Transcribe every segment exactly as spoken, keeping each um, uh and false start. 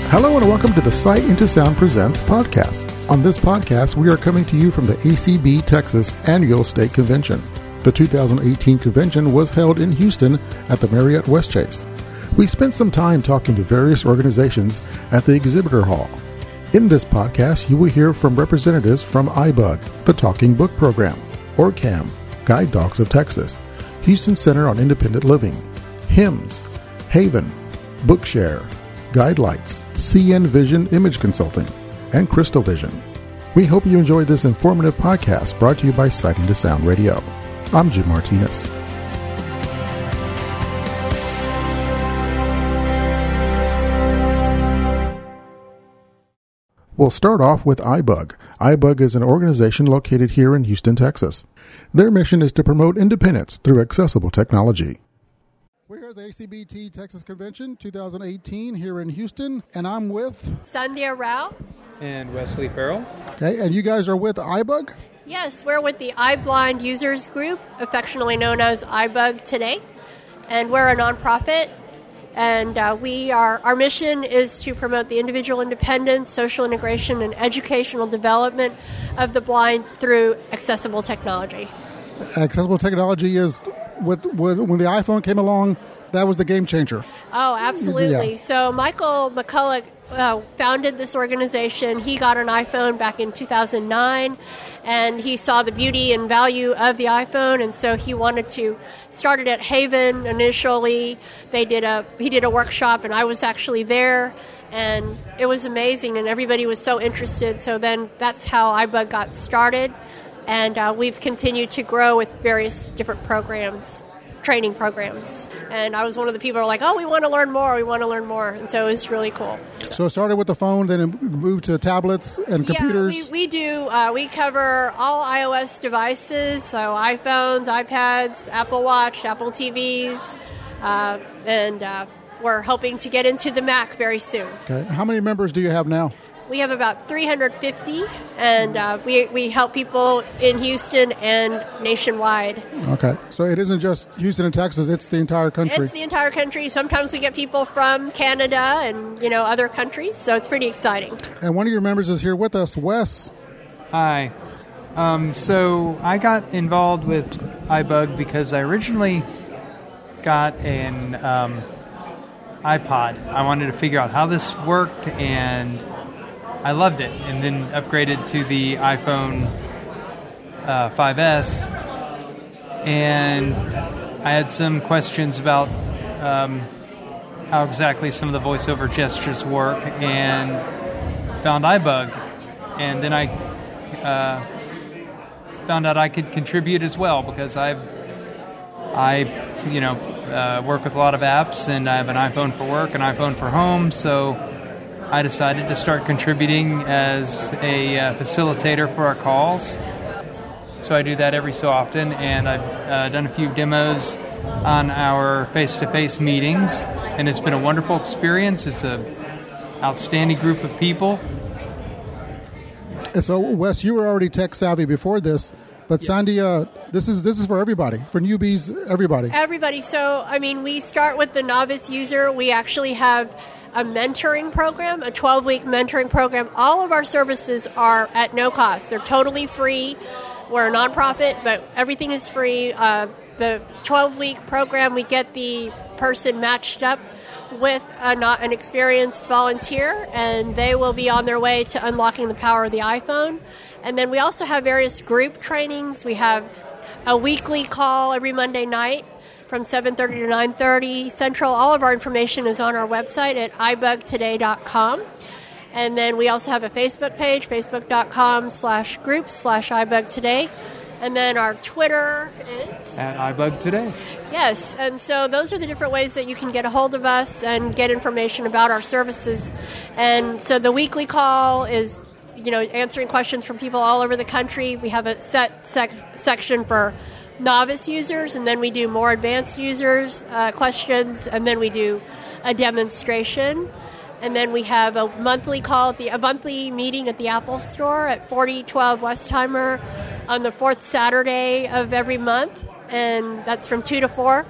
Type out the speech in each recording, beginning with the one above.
Hello and welcome to the Sight into Sound Presents podcast. On this podcast, we are coming to you from the A C B Texas Annual State Convention. The two thousand eighteen convention was held in Houston at the Marriott Westchase. We spent some time talking to various organizations at the exhibitor hall. In this podcast, you will hear from representatives from iBug, the Talking Book Program, OrCam, Guide Dogs of Texas, Houston Center on Independent Living, HIMSS, Haven, Bookshare, Guidelights, C N Vision Image Consulting, and Crystal Vision. We hope you enjoy this informative podcast brought to you by Sight into Sound Radio. I'm Jim Martinez. We'll start off with iBug. iBug is an organization located here in Houston, Texas. Their mission is to promote independence through accessible technology. We're here at the A C B T Texas Convention twenty eighteen here in Houston, and I'm with Sandhya Rao and Wesley Farrell. Okay, and you guys are with iBug? Yes, we're with the iBlind Users Group, affectionately known as iBug today, and we're a nonprofit. And uh, we are our mission is to promote the individual independence, social integration, and educational development of the blind through accessible technology. Accessible technology is with, with when the iPhone came along, that was the game changer. Oh, absolutely. Yeah. So Michael McCulloch uh, founded this organization. He got an iPhone back in two thousand nine, and he saw the beauty and value of the iPhone, and so he wanted to start it at Haven initially. They did a he did a workshop, and I was actually there, and it was amazing, and everybody was so interested. So then that's how iBug got started. And uh, we've continued to grow with various different programs, training programs. And I was one of the people who were like, oh, we want to learn more, we want to learn more. And so it was really cool. So it started with the phone, then it moved to tablets and computers? Yeah, we, we do. Uh, we cover all iOS devices, so iPhones, iPads, Apple Watch, Apple T Vs, uh, and uh, we're hoping to get into the Mac very soon. Okay. How many members do you have now? We have about three hundred fifty, and uh, we we help people in Houston and nationwide. Okay, so it isn't just Houston and Texas; it's the entire country. It's the entire country. Sometimes we get people from Canada and you know other countries, so it's pretty exciting. And one of your members is here with us, Wes. Hi. Um, so I got involved with iBug because I originally got an um, iPod. I wanted to figure out how this worked, and I loved it, and then upgraded to the iPhone uh, five S, and I had some questions about um, how exactly some of the voiceover gestures work, and found iBug, and then I uh, found out I could contribute as well, because I've I you know uh, work with a lot of apps, and I have an iPhone for work, an iPhone for home, so I decided to start contributing as a uh, facilitator for our calls. So I do that every so often, and I've uh, done a few demos on our face-to-face meetings, and it's been a wonderful experience. It's an outstanding group of people. And so, Wes, you were already tech-savvy before this, but yes. Sandhya, this is this is for everybody, for newbies, everybody. Everybody. So, I mean, we start with the novice user. We actually have a mentoring program, a twelve-week mentoring program. All of our services are at no cost. They're totally free. We're a nonprofit, but everything is free. Uh, the twelve-week program, we get the person matched up with a, not an experienced volunteer, and they will be on their way to unlocking the power of the iPhone. And then we also have various group trainings. We have a weekly call every Monday night from seven thirty to nine thirty Central. All of our information is on our website at i bug today dot com. And then we also have a Facebook page, facebook.com slash group slash ibugtoday. And then our Twitter is? At ibugtoday. Yes, and so those are the different ways that you can get a hold of us and get information about our services. And so the weekly call is, you know, answering questions from people all over the country. We have a set sec- section for novice users, and then we do more advanced users uh, questions, and then we do a demonstration, and then we have a monthly call, at the, a monthly meeting at the Apple Store at forty twelve Westheimer on the fourth Saturday of every month, and that's from two to four.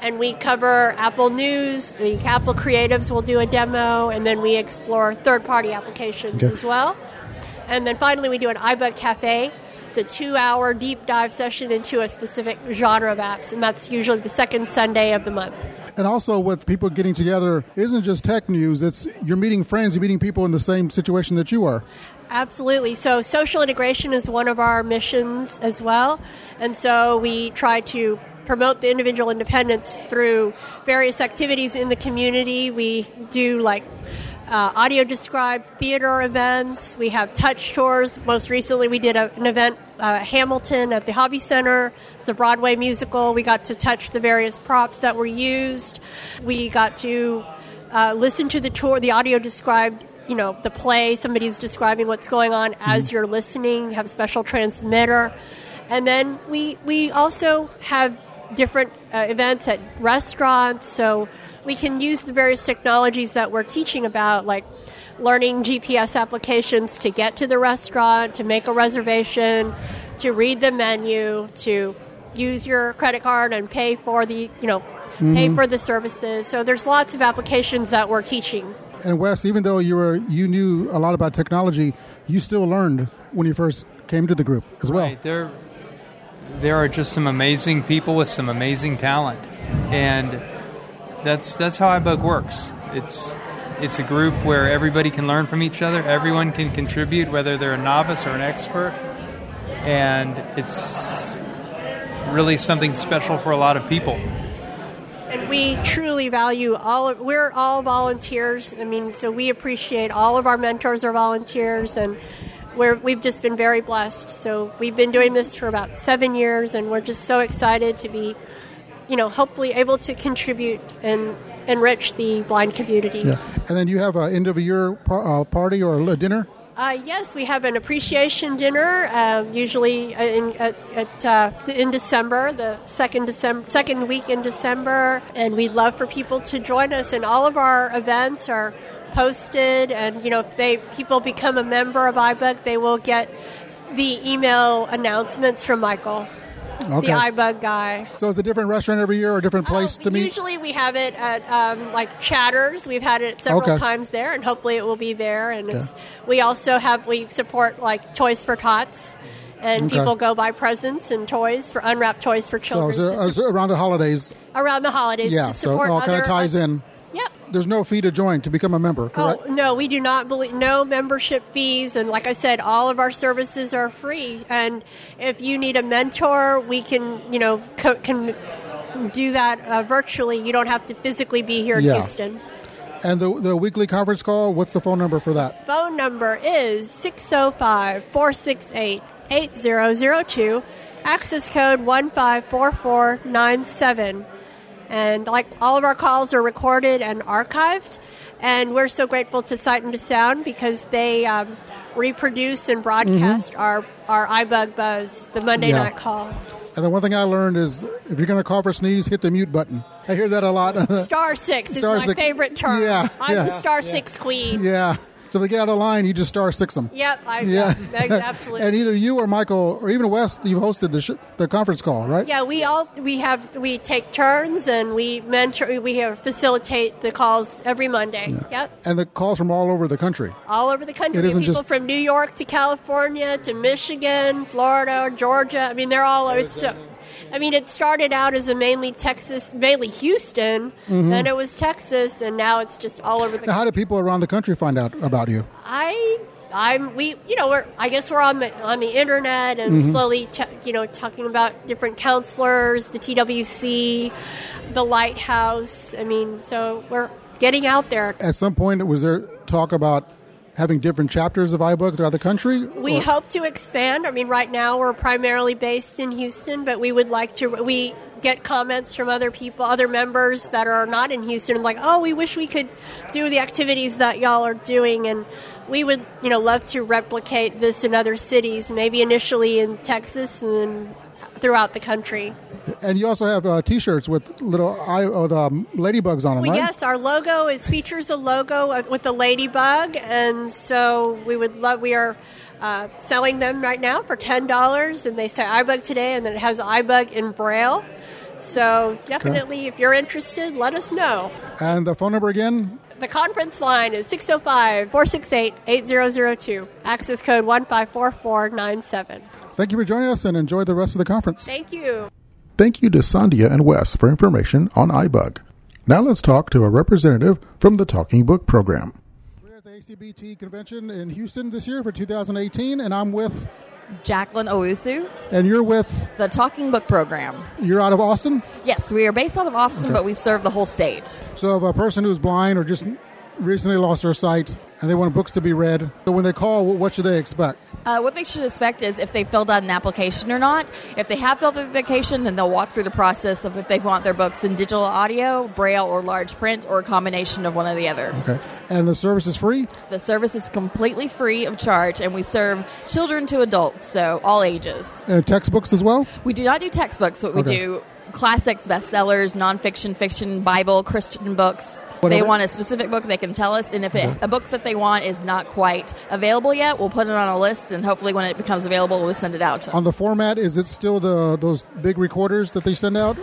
and we cover Apple News. The Apple creatives will do a demo, and then we explore third-party applications okay. as well. And then finally, we do an iBug Cafe. It's a two-hour deep dive session into a specific genre of apps, and that's usually the second Sunday of the month. And also with people getting together, it isn't just tech news. It's you're meeting friends, you're meeting people in the same situation that you are. Absolutely. So social integration is one of our missions as well. And so we try to promote the individual independence through various activities in the community. We do like uh, audio described theater events. We have touch tours. Most recently we did a, an event, uh, Hamilton at the Hobby Center. It's a Broadway musical. We got to touch the various props that were used. We got to uh, listen to the tour, the audio described, you know, the play. Somebody's describing what's going on as you're listening. You have a special transmitter. And then we we also have different uh, events at restaurants, so we can use the various technologies that we're teaching about, like learning G P S applications to get to the restaurant, to make a reservation, to read the menu, to use your credit card and pay for the, you know, mm-hmm. pay for the services. So there's lots of applications that we're teaching. And Wes, even though you were you knew a lot about technology, you still learned when you first came to the group as well. Right. There, there are just some amazing people with some amazing talent, and that's that's how iBug works. It's it's a group where everybody can learn from each other. Everyone can contribute, whether they're a novice or an expert, and it's really something special for a lot of people. And we truly value all of, we're all volunteers. I mean, so we appreciate all of our mentors are volunteers, and we're, we've just been very blessed. So we've been doing this for about seven years, and we're just so excited to be, you know, hopefully able to contribute and enrich the blind community. Yeah. And then you have an end of a year par- uh, party or a dinner? Uh, yes, we have an appreciation dinner, uh, usually in at, at, uh, in December, the second December, second week in December, and we'd love for people to join us. And all of our events are posted, and you know, if they people become a member of iBug, they will get the email announcements from Michael. Okay. The iBug guy. So it's a different restaurant every year or a different place uh, to meet? Usually we have it at um, like Chatters. We've had it several okay. times there, and hopefully it will be there. And okay. it's, we also have, we support like Toys for Tots, and okay. people go buy presents and toys, for unwrapped toys for children. So, so, so around the holidays. Around the holidays yeah, to support so it all other, kind of ties in. Yep. There's no fee to join, to become a member, correct? Oh, no, we do not believe, no membership fees. And like I said, all of our services are free. And if you need a mentor, we can, you know, co- can do that uh, virtually. You don't have to physically be here in yeah. Houston. And the the weekly conference call, what's the phone number for that? Phone number is six oh five, four six eight, eight oh oh two. Access code one five four four nine seven. And like all of our calls are recorded and archived, and we're so grateful to Sight and to Sound because they um, reproduce and broadcast mm-hmm. our, our iBug Buzz, the Monday yeah. night call. And the one thing I learned is if you're going to cough or sneeze, hit the mute button. I hear that a lot. Star six star is my six. favorite term. Yeah, I'm yeah. the star yeah. six queen. Yeah. So if they get out of line, you just star six them. Yep, I, yeah. yeah, absolutely. And either you or Michael or even Wes, you've hosted the sh- the conference call, right? Yeah, we all we have we take turns and we mentor. We have, facilitate the calls every Monday. Yeah. Yep. And the calls from all over the country. All over the country. It isn't people just from New York to California to Michigan, Florida, Georgia. I mean, they're all. It's so. I mean, it started out as a mainly Texas, mainly Houston, mm-hmm. then it was Texas, and now it's just all over the country. Now, how do people around the country find out about you? I, I'm, we, you know, we're, I guess we're on the on the internet and mm-hmm. slowly, t- you know, talking about different counselors, the T W C, the Lighthouse. I mean, so we're getting out there. At some point, was there talk about having different chapters of iBug throughout the country? We or? hope to expand. I mean, right now we're primarily based in Houston, but we would like to, we get comments from other people, other members that are not in Houston, like, oh, we wish we could do the activities that y'all are doing, and we would, you know, love to replicate this in other cities, maybe initially in Texas and then throughout the country. And you also have uh, T-shirts with little eye, uh, the, um, ladybugs on them, well, right? Yes, our logo is features a logo with the ladybug, and so we would love. We are uh, selling them right now for ten dollars, and they say iBug today, and then it has iBug in Braille. So definitely, okay. If you're interested, let us know. And the phone number again? The conference line is six oh five, four six eight, eight zero zero two. Access code one five four four nine seven. Thank you for joining us, and enjoy the rest of the conference. Thank you. Thank you to Sandhya and Wes for information on iBug. Now let's talk to a representative from the Talking Book program. We're at the A C B T convention in Houston this year for two thousand eighteen, and I'm with Jacqueline Owusu. And you're with? The Talking Book program. You're out of Austin? Yes, we are based out of Austin, okay. But we serve the whole state. So if a person who's blind or just recently lost their sight and they want books to be read, so when they call, what should they expect? Uh, what they should expect is if they filled out an application or not. If they have filled out the application, then they'll walk through the process of if they want their books in digital audio, braille, or large print, or a combination of one or the other. Okay. And the service is free? The service is completely free of charge, and we serve children to adults, so all ages. And textbooks as well? We do not do textbooks, but we okay. do classics, bestsellers, nonfiction, fiction, Bible, Christian books. Whatever. They want a specific book, they can tell us, and if it, a book that they want is not quite available yet, we'll put it on a list, and hopefully when it becomes available, we'll send it out to them. On the format, is it still the those big recorders that they send out?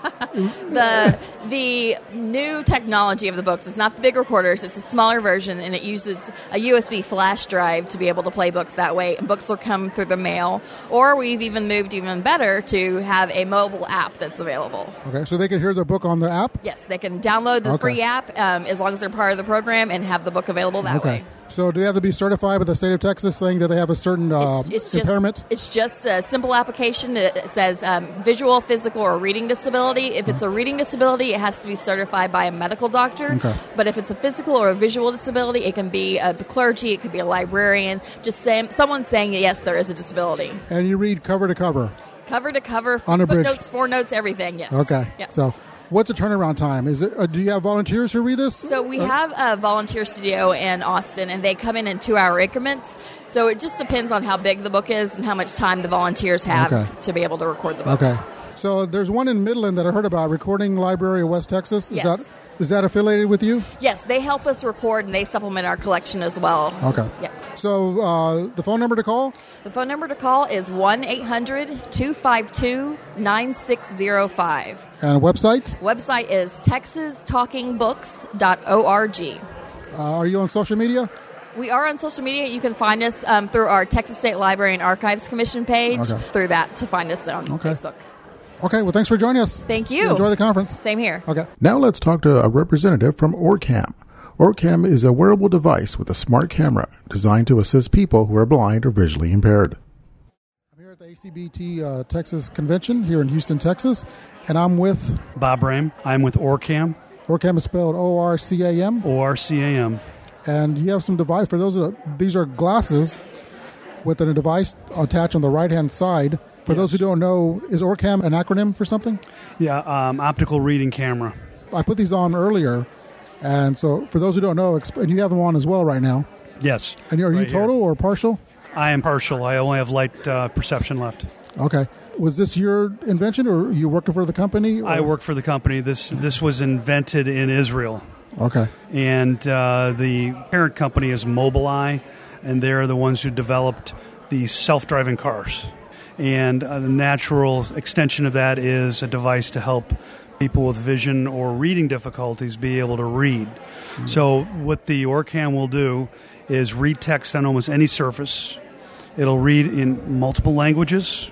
the the new technology of the books is not the big recorders, it's a smaller version, and it uses a U S B flash drive to be able to play books that way. Books will come through the mail, or we've even moved even better to have a mobile app that's available. Okay, so they can hear their book on the app? Yes, they can download the okay. free app um, as long as they're part of the program and have the book available that okay. way. So do they have to be certified by the state of Texas saying that they have a certain uh, it's, it's impairment? Just, it's just a simple application. It says um, visual, physical, or reading disability. If it's a reading disability, it has to be certified by a medical doctor. Okay. But if it's a physical or a visual disability, it can be a clergy, it could be a librarian, just say, someone saying, yes, there is a disability. And you read cover to cover? Cover to cover, unabridged. Footnotes, footnotes, everything, yes. Okay. Yep. So what's the turnaround time? Is it? Uh, do you have volunteers who read this? So we uh, have a volunteer studio in Austin, and they come in in two-hour increments. So it just depends on how big the book is and how much time the volunteers have okay. to be able to record the books. Okay. So there's one in Midland that I heard about, Recording Library of West Texas. Is yes. that is that affiliated with you? Yes, they help us record, and they supplement our collection as well. Okay. Yeah. So uh, the phone number to call? The phone number to call is one eight hundred two five two nine six zero five. And a website? Website is texas talking books dot org. Uh, are you on social media? We are on social media. You can find us um, through our Texas State Library and Archives Commission page, okay. through that to find us on okay. Facebook. Okay, well, thanks for joining us. Thank you. Enjoy the conference. Same here. Okay. Now let's talk to a representative from OrCam. OrCam is a wearable device with a smart camera designed to assist people who are blind or visually impaired. I'm here at the A C B T uh, Texas Convention here in Houston, Texas, and I'm with Bob Ram. I'm with OrCam. OrCam is spelled O R C A M. O R C A M. And you have some device for those. Are, these are glasses with a device attached on the right-hand side. For yes. those who don't know, is OrCam an acronym for something? Yeah, um, optical reading camera. I put these on earlier, and so for those who don't know, and you have them on as well right now. Yes. And are right you total here. or partial? I am partial. I only have light uh, perception left. Okay. Was this your invention, or are you working for the company? Or? I work for the company. This this was invented in Israel. Okay. And uh, the parent company is Mobileye, and they're the ones who developed the self-driving cars. And uh, the natural extension of that is a device to help people with vision or reading difficulties be able to read. Mm-hmm. So what the OrCam will do is read text on almost any surface. It'll read in multiple languages.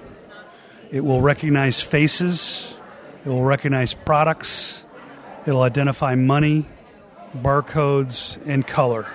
It will recognize faces. It will recognize products. It'll identify money, barcodes, and color.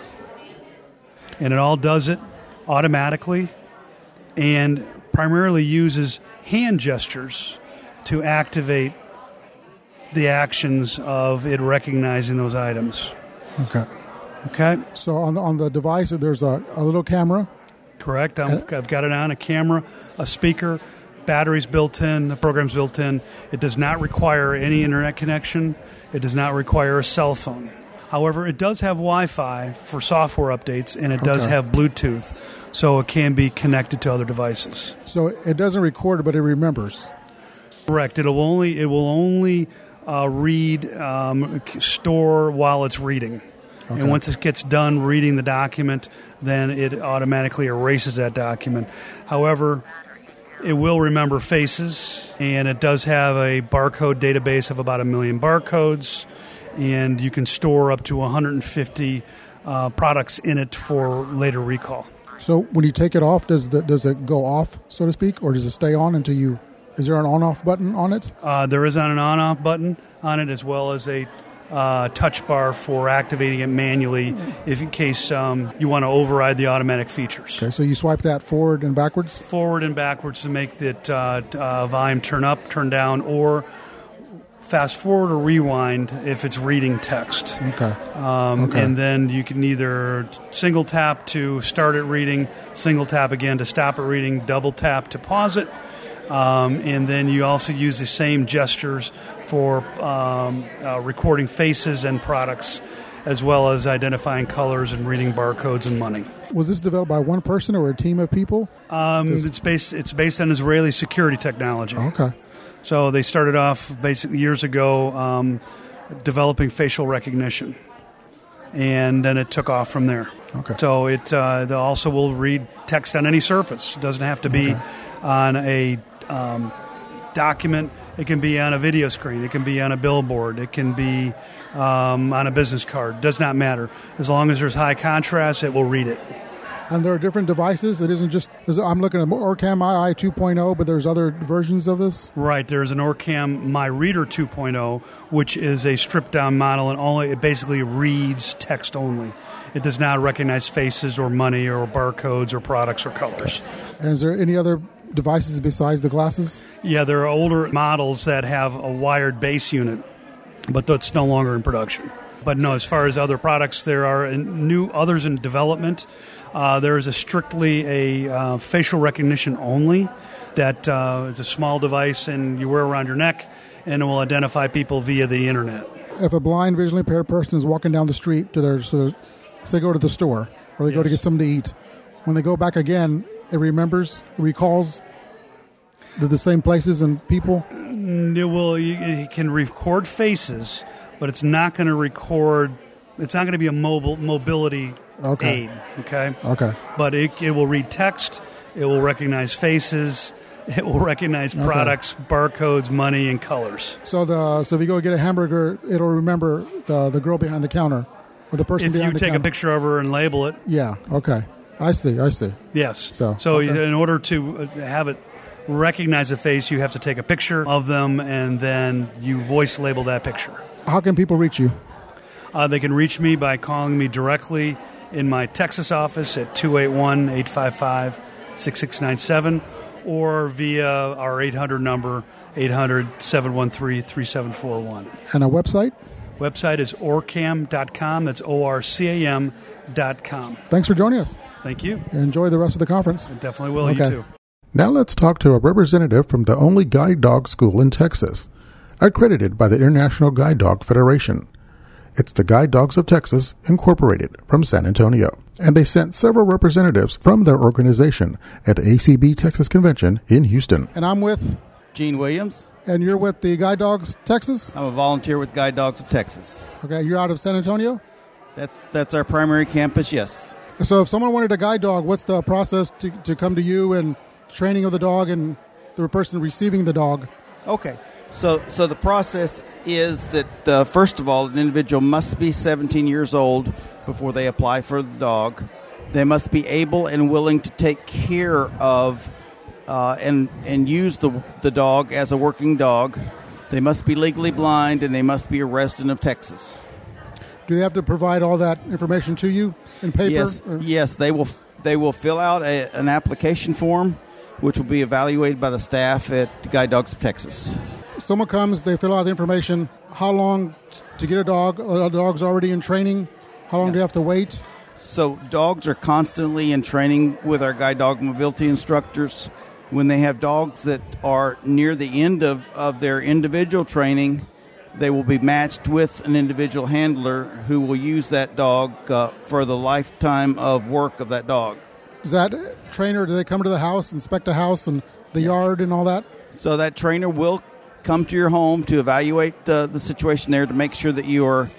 And it all does it automatically and primarily uses hand gestures to activate the actions of it recognizing those items. Okay. Okay. So on the, on the device, there's a, a little camera. Correct. I'm, I've got it on, a camera, a speaker, batteries built in, the program's built in. It does not require any internet connection. It does not require a cell phone. However, it does have Wi-Fi for software updates, and it okay. does have Bluetooth, so it can be connected to other devices. So it doesn't record, but it remembers. Correct. It'll only it will only uh, read, um, store while it's reading, okay. and once it gets done reading the document, then it automatically erases that document. However, It will remember faces, and it does have a barcode database of about a million barcodes, and you can store up to one hundred fifty uh, products in it for later recall. So when you take it off, does the, does it go off, so to speak, or does it stay on until you... Is there an on-off button on it? Uh, there is an on-off button on it, as well as a uh, touch bar for activating it manually if in case um, you want to override the automatic features. Okay, so you swipe that forward and backwards? Forward and backwards to make that uh, uh, volume turn up, turn down, or fast forward or rewind if it's reading text. Okay. Um, okay. And then you can either single tap to start it reading, single tap again to stop it reading, double tap to pause it. Um, and then you also use the same gestures for um, uh, recording faces and products, as well as identifying colors and reading barcodes and money. Was this developed by one person or a team of people? Um, it's based it's based on Israeli security technology. Okay. So they started off basically years ago um, developing facial recognition, and then it took off from there. Okay. So it uh, they also will read text on any surface. It doesn't have to be okay. on a um, document. It can be on a video screen. It can be on a billboard. It can be um, on a business card. It does not matter. As long as there's high contrast, it will read it. And there are different devices. It isn't just... I'm looking at Orcam I I two point oh, but there's other versions of this? Right. There's an Orcam MyReader two point oh, which is a stripped-down model, and only it basically reads text only. It does not recognize faces or money or barcodes or products or colors. And is there any other devices besides the glasses? Yeah, there are older models that have a wired base unit, but that's no longer in production. But no, as far as other products, there are new others in development. Uh, there is a strictly a uh, facial recognition only that uh, is a small device and you wear around your neck, and it will identify people via the internet. If a blind, visually impaired person is walking down the street to their, so say go to the store or they yes. go to get something to eat, when they go back again, it remembers, it recalls the, the same places and people? It will. It can record faces, but it's not going to record. It's not going to be a mobile mobility okay. aid. Okay. Okay. But it it will read text. It will recognize faces. It will recognize okay. products, barcodes, money, and colors. So the so if you go get a hamburger, it'll remember the the girl behind the counter or the person if behind the you take counter. a picture of her and label it. Yeah. Okay. I see. I see. Yes. So so okay. in order to have it recognize a face, you have to take a picture of them, and then you voice label that picture. How can people reach you? Uh, they can reach me by calling me directly in my Texas office at two eight one, eight five five, six six nine seven or via our eight hundred number, eight hundred, seven one three, three seven four one. And a website? Website is orcam dot com. That's O R C A M dot com. Thanks for joining us. Thank you. Enjoy the rest of the conference. I definitely will. Okay. You too. Now let's talk to a representative from the only guide dog school in Texas, accredited by the International Guide Dog Federation. It's the Guide Dogs of Texas, Incorporated, from San Antonio. And they sent several representatives from their organization at the A C B Texas Convention in Houston. And I'm with... Gene Williams. And you're with the Guide Dogs Texas? I'm a volunteer with Guide Dogs of Texas. Okay, you're out of San Antonio? That's that's our primary campus, yes. So if someone wanted a guide dog, what's the process to, to come to you and training of the dog and the person receiving the dog? Okay. So so the process is that, uh, first of all, an individual must be seventeen years old before they apply for the dog. They must be able and willing to take care of uh, and and use the the dog as a working dog. They must be legally blind, and they must be a resident of Texas. Do they have to provide all that information to you in paper? Yes, or? yes. They will they will fill out a, an application form, which will be evaluated by the staff at Guide Dogs of Texas. Someone comes, they fill out the information. How long to get a dog? A dog's already in training. How long Yeah. do you have to wait? So dogs are constantly in training with our guide dog mobility instructors. When they have dogs that are near the end of, of their individual training, they will be matched with an individual handler who will use that dog uh, for the lifetime of work of that dog. Is that trainer, do they come to the house, inspect the house and the yard and all that? So that trainer will come to your home to evaluate uh, the situation there to make sure that you are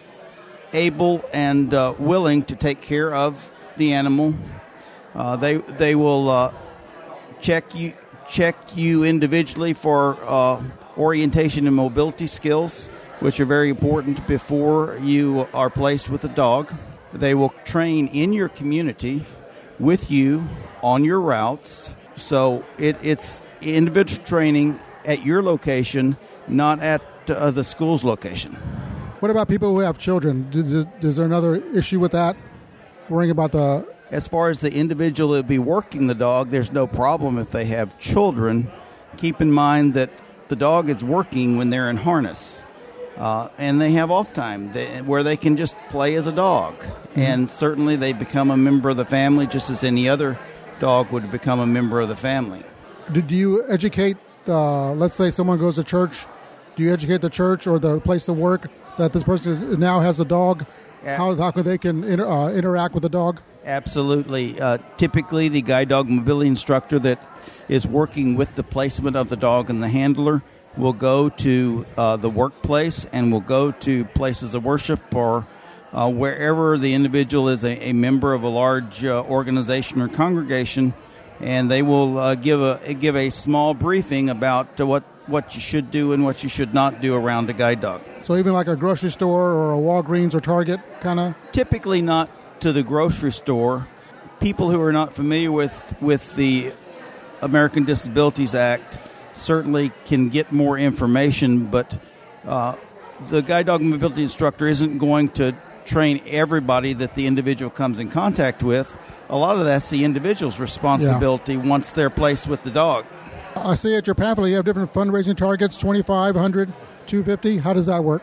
able and uh, willing to take care of the animal. Uh, they they will uh, check you check you individually for uh, orientation and mobility skills, which are very important before you are placed with a dog. They will train in your community with you on your routes. So it, it's individual training at your location, not at uh, the school's location. What about people who have children? Is, is there another issue with that? Worrying about the... As far as the individual that will be working the dog, there's no problem if they have children. Keep in mind that the dog is working when they're in harness. Uh, and they have off time they, where they can just play as a dog. Mm-hmm. And certainly they become a member of the family just as any other dog would become a member of the family. Do, do you educate, uh, let's say someone goes to church, do you educate the church or the place of work that this person is, now has a dog? Yeah. How, how can they can inter, uh, interact with the dog? Absolutely. Uh, typically the guide dog mobility instructor that is working with the placement of the dog and the handler will go to uh, the workplace and will go to places of worship or uh, wherever the individual is a, a member of a large uh, organization or congregation, and they will uh, give a give a small briefing about uh, what, what you should do and what you should not do around a guide dog. So even like a grocery store or a Walgreens or Target kind of? Typically not to the grocery store. People who are not familiar with, with the American Disabilities Act certainly can get more information, but uh, the guide dog mobility instructor isn't going to train everybody that the individual comes in contact with. A lot of that's the individual's responsibility yeah. once they're placed with the dog. I see at your pamphlet you have different fundraising targets, twenty-five, one hundred, two hundred fifty. How does that work?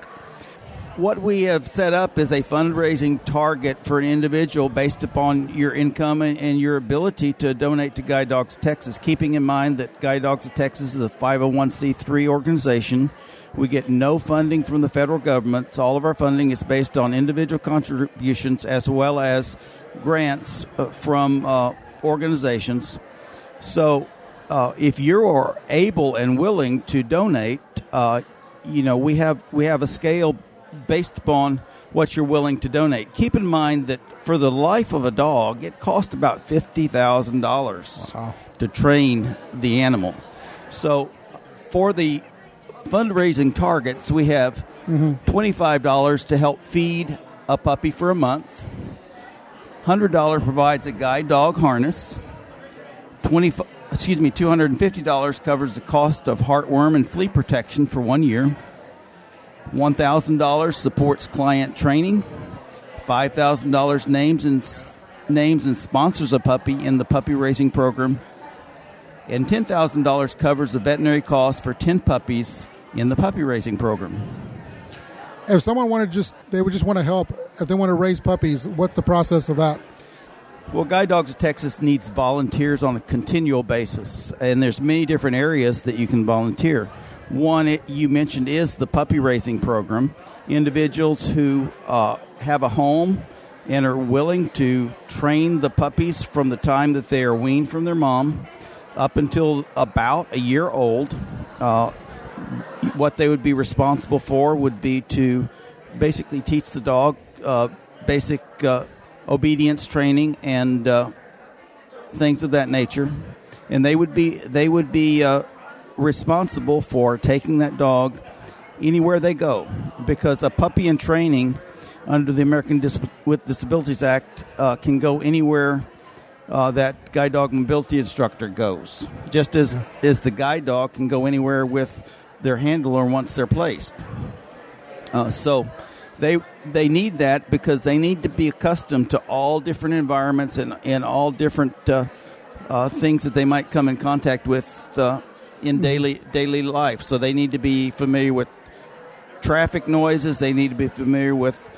What we have set up is a fundraising target for an individual based upon your income and, and your ability to donate to Guide Dogs of Texas, keeping in mind that Guide Dogs of Texas is a five oh one c three organization. We get no funding from the federal government. So all of our funding is based on individual contributions as well as grants uh, from uh, organizations. So uh, if you're able and willing to donate, uh, you know, we have we have a scale based upon what you're willing to donate. Keep in mind that for the life of a dog, it costs about fifty thousand dollars wow. to train the animal. So for the fundraising targets, we have mm-hmm. twenty-five dollars to help feed a puppy for a month. one hundred dollars provides a guide dog harness. twenty, excuse me, two hundred fifty dollars covers the cost of heartworm and flea protection for one year. one thousand dollars supports client training. five thousand dollars names and names and sponsors a puppy in the puppy raising program. And ten thousand dollars covers the veterinary costs for ten puppies in the puppy raising program. If someone wanted just, they would just want to help, if they want to raise puppies, what's the process of that? Well, Guide Dogs of Texas needs volunteers on a continual basis, and there's many different areas that you can volunteer. One it, you mentioned is the puppy raising program. Individuals who uh, have a home and are willing to train the puppies from the time that they are weaned from their mom up until about a year old. Uh, what they would be responsible for would be to basically teach the dog uh, basic uh, obedience training and uh, things of that nature, and they would be they would be uh, responsible for taking that dog anywhere they go, because a puppy in training under the American Dis- with Disabilities Act uh, can go anywhere uh, that guide dog mobility instructor goes, just as, as the guide dog can go anywhere with their handler once they're placed. Uh, so they they need that because they need to be accustomed to all different environments and, and all different uh, uh, things that they might come in contact with uh, in daily daily life. So they need to be familiar with traffic noises. They need to be familiar with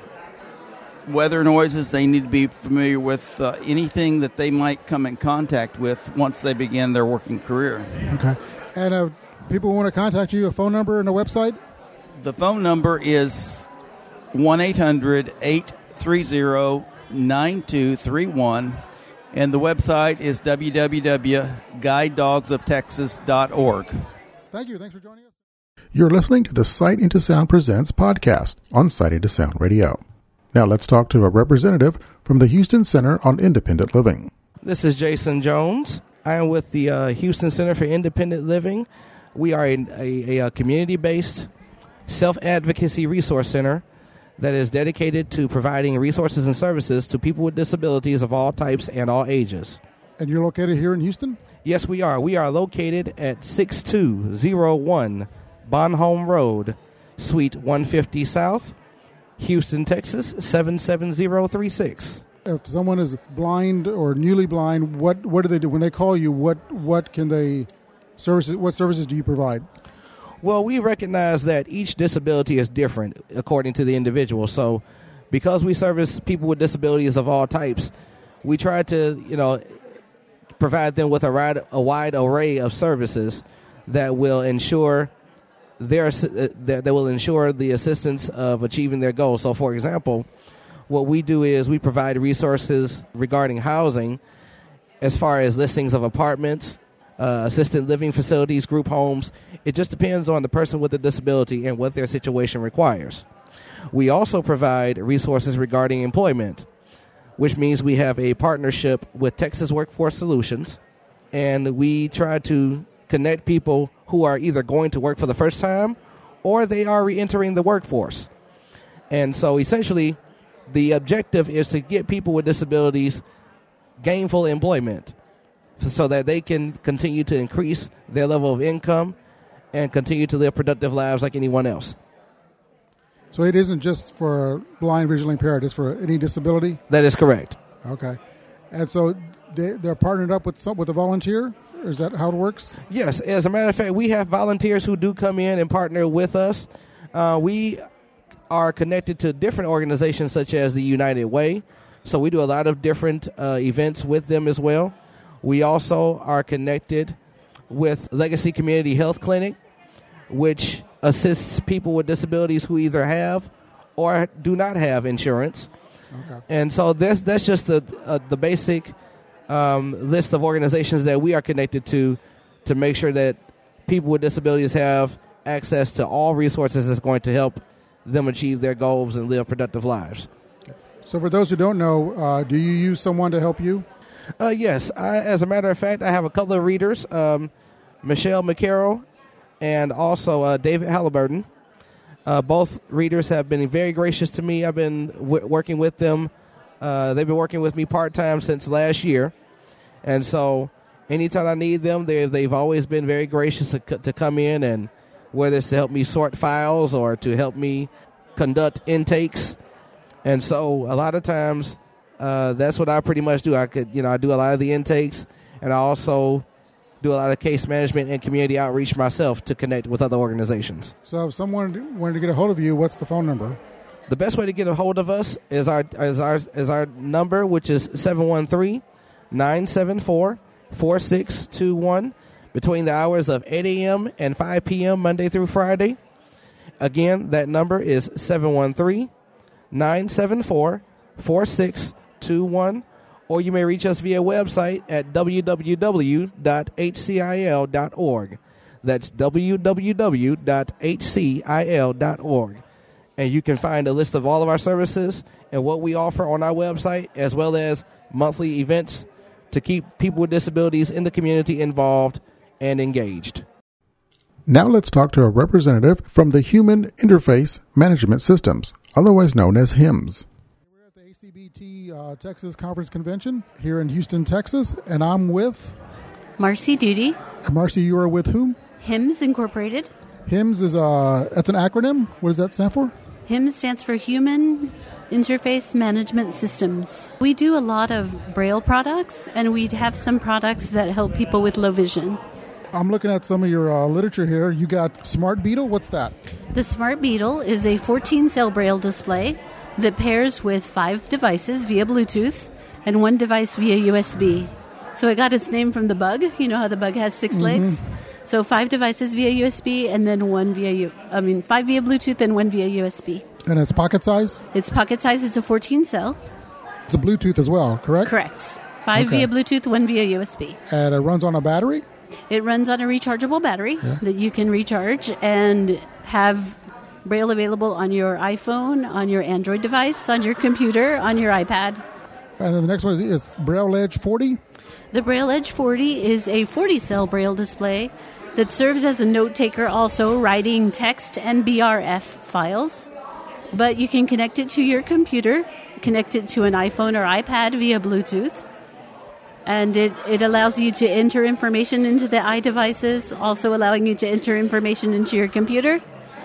weather noises. They need to be familiar with uh, anything that they might come in contact with once they begin their working career. Okay. And uh, people want to contact you, a phone number and a website? The phone number is one eight hundred eight three zero nine two three one, and the website is w w w dot guide dogs of texas dot org. Thank you. Thanks for joining us. You're listening to the Sight Into Sound Presents podcast on Sight Into Sound Radio. Now let's talk to a representative from the Houston Center on Independent Living. This is Jason Jones. I am with the uh, Houston Center for Independent Living. We are a, a, a community-based self-advocacy resource center that is dedicated to providing resources and services to people with disabilities of all types and all ages. And you're located here in Houston? Yes, we are. We are located at six two zero one Bonhomme Road, Suite one fifty South, Houston, Texas, seven seven zero three six. If someone is blind or newly blind, what, what do they do? When they call you, what, what can they services what services do you provide? Well, we recognize that each disability is different according to the individual. So because we service people with disabilities of all types, we try to, you know, provide them with a wide, a wide array of services that will ensure their that, that will ensure the assistance of achieving their goals. So, for example, what we do is we provide resources regarding housing as far as listings of apartments, uh, assisted living facilities, group homes. It just depends on the person with a disability and what their situation requires. We also provide resources regarding employment, which means we have a partnership with Texas Workforce Solutions, and we try to connect people who are either going to work for the first time or they are re-entering the workforce. And so essentially, the objective is to get people with disabilities gainful employment so that they can continue to increase their level of income and continue to live productive lives like anyone else. So it isn't just for blind, visually impaired, it's for any disability? That is correct. Okay. And so they, they're partnered up with some, with a volunteer? Is that how it works? Yes. As a matter of fact, we have volunteers who do come in and partner with us. Uh, we are connected to different organizations such as the United Way. So we do a lot of different uh, events with them as well. We also are connected with Legacy Community Health Clinic, which assists people with disabilities who either have or do not have insurance. Okay. And so that's, that's just a, a, the basic um, list of organizations that we are connected to to make sure that people with disabilities have access to all resources that's going to help them achieve their goals and live productive lives. So for those who don't know, uh, do you use someone to help you? Uh, yes. I, as a matter of fact, I have a couple of readers, um, Michelle McCarroll and also uh, David Halliburton. Uh, both readers have been very gracious to me. I've been w- working with them. Uh, they've been working with me part-time since last year. And so anytime I need them, they've always been very gracious to, to come in, and whether it's to help me sort files or to help me conduct intakes. And so a lot of times uh, that's what I pretty much do. I could, you know, I do a lot of the intakes, and I also do a lot of case management and community outreach myself to connect with other organizations. So if someone wanted to get a hold of you, what's the phone number? The best way to get a hold of us is our is our is our number, which is seven one three, nine seven four, four six two one, between the hours of eight a.m. and five p.m. Monday through Friday. Again, that number is seven one three, nine seven four, four six two one. Or you may reach us via website at w w w dot h c i l dot org. That's w w w dot h c i l dot org. And you can find a list of all of our services and what we offer on our website, as well as monthly events to keep people with disabilities in the community involved and engaged. Now let's talk to a representative from the Human Interface Management Systems, otherwise known as HIMSS. We're at the A C B T uh, Texas Conference Convention here in Houston, Texas, and I'm with Marcy Duty. Marcy, you are with whom? HIMSS Incorporated. HIMSS is a, that's an acronym. What does that stand for? HIMSS stands for Human Interface Management Systems. We do a lot of Braille products, and we have some products that help people with low vision. I'm looking at some of your uh, literature here. You got Smart Beetle. What's that? The Smart Beetle is a fourteen-cell Braille display that pairs with five devices via Bluetooth and one device via U S B. So it got its name from the bug. You know how the bug has six mm-hmm. legs? So five devices via U S B and then one via, U- I mean, five via Bluetooth and one via U S B. And it's pocket size? It's pocket size. It's a fourteen-cell. It's a Bluetooth as well, correct? Correct. Five okay. via Bluetooth, one via U S B. And it runs on a battery? It runs on a rechargeable battery yeah. that you can recharge and have Braille available on your iPhone, on your Android device, on your computer, on your iPad. And then the next one is, is Braille Edge forty. The Braille Edge forty is a forty-cell Braille display that serves as a note taker, also writing text and B R F files. But you can connect it to your computer, connect it to an iPhone or iPad via Bluetooth. And it, it allows you to enter information into the iDevices, also allowing you to enter information into your computer,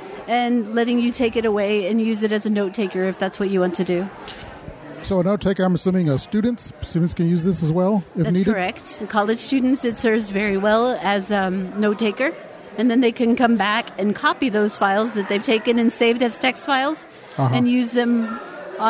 and letting you take it away and use it as a note taker if that's what you want to do. So a note taker, I'm assuming uh, students students can use this as well if That's needed? correct. College students, it serves very well as a um, note taker. And then they can come back and copy those files that they've taken and saved as text files uh-huh. and use them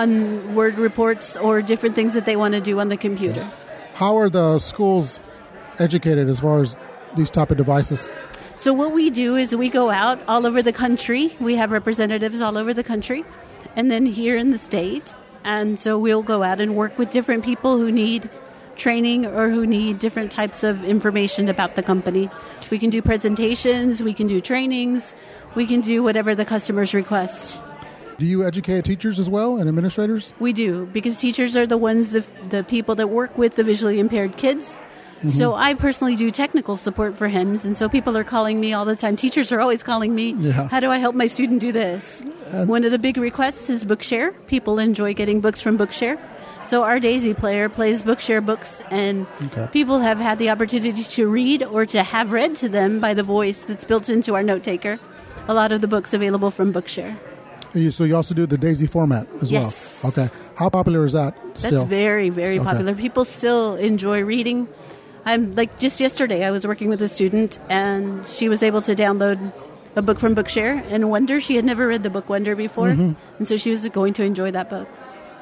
on Word reports or different things that they want to do on the computer. How are the schools educated as far as these type of devices? So what we do is we go out all over the country. We have representatives all over the country. And then here in the state. And so we'll go out and work with different people who need training or who need different types of information about the company. We can do presentations, we can do trainings, we can do whatever the customers request. Do you educate teachers as well and administrators? We do, because teachers are the ones, the, the people that work with the visually impaired kids. Mm-hmm. So I personally do technical support for H I M S, and so people are calling me all the time. Teachers are always calling me, yeah. How do I help my student do this? And one of the big requests is Bookshare. People enjoy getting books from Bookshare. So our Daisy player plays Bookshare books, and okay. people have had the opportunity to read or to have read to them by the voice that's built into our note taker. A lot of the books available from Bookshare. So you also do the Daisy format as yes. well? Okay. How popular is that still? That's very, very okay. popular. People still enjoy reading. I'm like just yesterday I was working with a student, and she was able to download a book from Bookshare and Wonder. She had never read the book Wonder before, mm-hmm. and so she was going to enjoy that book.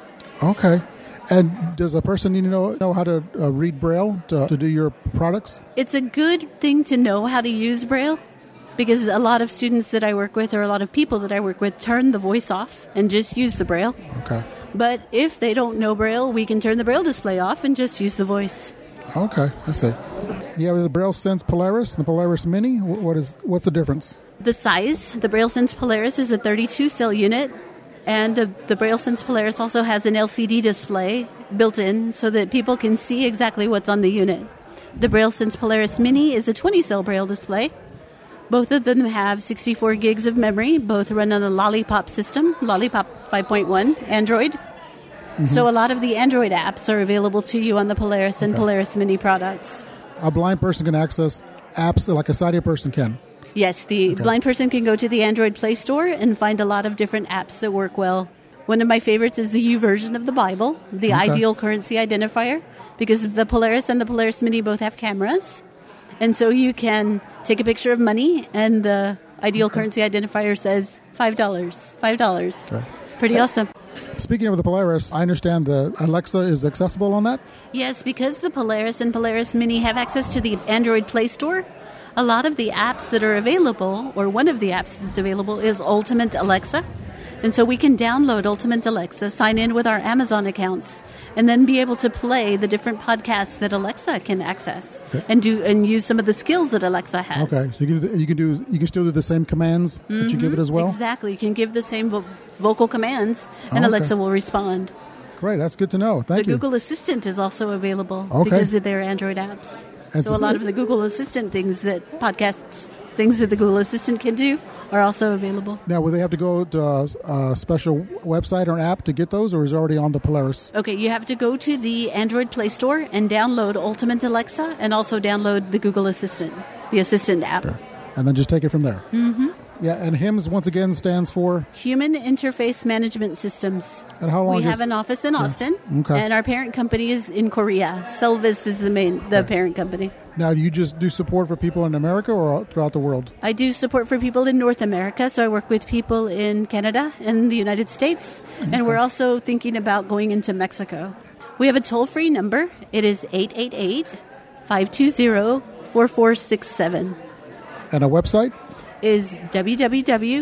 Okay. And does a person need to know, know how to uh, read Braille to, to do your products? It's a good thing to know how to use Braille, because a lot of students that I work with or a lot of people that I work with turn the voice off and just use the Braille. Okay. But if they don't know Braille, we can turn the Braille display off and just use the voice. Okay, I see. You have the Braille Sense Polaris and the Polaris Mini. What is what's the difference? The size. The Braille Sense Polaris is a thirty-two cell unit. And uh, the Braille Sense Polaris also has an L C D display built in so that people can see exactly what's on the unit. The Braille Sense Polaris Mini is a twenty cell Braille display. Both of them have sixty-four gigs of memory. Both run on the Lollipop system, Lollipop five point one, Android. Mm-hmm. So a lot of the Android apps are available to you on the Polaris and okay. Polaris Mini products. A blind person can access apps like a sighted person can? Yes, the okay. blind person can go to the Android Play Store and find a lot of different apps that work well. One of my favorites is the U version of the Bible, the okay. Ideal Currency Identifier, because the Polaris and the Polaris Mini both have cameras. And so you can take a picture of money, and the Ideal okay. Currency Identifier says five dollars. five dollars. Okay. Pretty uh, awesome. Speaking of the Polaris, I understand the Alexa is accessible on that? Yes, because the Polaris and Polaris Mini have access to the Android Play Store. A lot of the apps that are available, or one of the apps that's available, is Ultimate Alexa. And so we can download Ultimate Alexa, sign in with our Amazon accounts, and then be able to play the different podcasts that Alexa can access okay. and do and use some of the skills that Alexa has. Okay, so you can you can do you can still do the same commands mm-hmm. that you give it as well. Exactly, you can give the same vo- vocal commands, and oh, okay. Alexa will respond. Great, that's good to know. Thank the you. The Google Assistant is also available okay. because of their Android apps. And so a lot of the Google Assistant things that podcasts, things that the Google Assistant can do are also available. Now, will they have to go to a, a special website or app to get those, or is it already on the Polaris? Okay, you have to go to the Android Play Store and download Ultimate Alexa and also download the Google Assistant, the Assistant app. Okay. And then just take it from there. Mm-hmm. Yeah, and H I M S, once again, stands for? Human Interface Management Systems. And how long We is... have an office in Austin, yeah. okay. and our parent company is in Korea. Selvis is the main, the okay. parent company. Now, do you just do support for people in America or throughout the world? I do support for people in North America, so I work with people in Canada and the United States, okay. and we're also thinking about going into Mexico. We have a toll-free number. It is eight eight eight, five two zero, four four six seven. And a website? Is w w w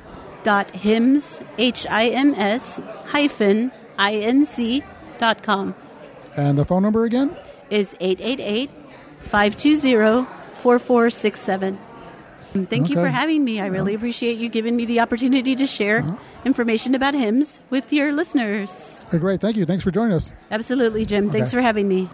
dot hims, H I M S, hyphen, I N C dot com. And the phone number again? Is eight eight eight, five two zero, four four six seven. Thank you Okay. for having me. I really appreciate you giving me the opportunity to share uh-huh. information about hymns with your listeners. Okay, great. Thank you. Thanks for joining us. Absolutely, Jim. Okay. Thanks for having me.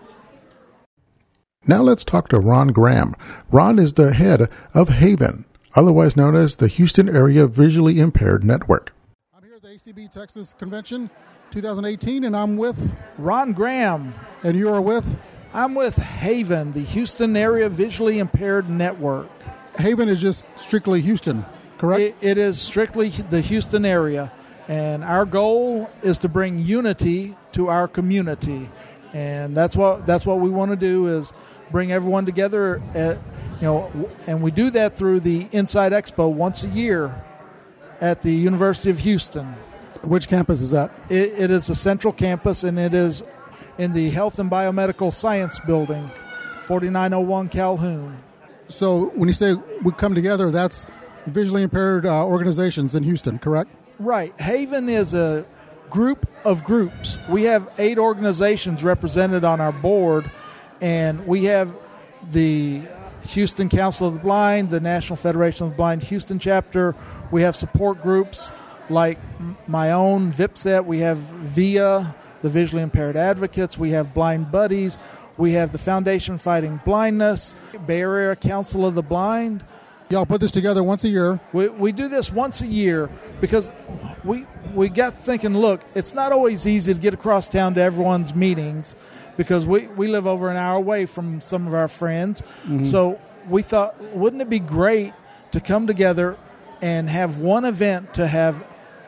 Now let's talk to Ron Graham. Ron is the head of Haven, otherwise known as the Houston Area Visually Impaired Network. I'm here at the A C B Texas Convention twenty eighteen, and I'm with Ron Graham. And you are with? I'm with Haven, the Houston Area Visually Impaired Network. Haven is just strictly Houston, correct? It, it is strictly the Houston area, and our goal is to bring unity to our community, and that's what that's what we want to do is bring everyone together. At, you know, and we do that through the Inside Expo once a year at the University of Houston. Which campus is that? It, it is the central campus, and it is in the Health and Biomedical Science Building, forty-nine oh one Calhoun. So when you say we come together, that's visually impaired uh, organizations in Houston, correct? Right. Haven is a group of groups. We have eight organizations represented on our board, and we have the Houston Council of the Blind, the National Federation of the Blind Houston chapter. We have support groups like my own, V I P S E T. We have V I A, the Visually Impaired Advocates. We have Blind Buddies. We have the Foundation Fighting Blindness, Bay Area Council of the Blind. Y'all put this together once a year. We we do this once a year because we we got thinking, look, it's not always easy to get across town to everyone's meetings because we, we live over an hour away from some of our friends. Mm-hmm. So we thought, wouldn't it be great to come together and have one event to have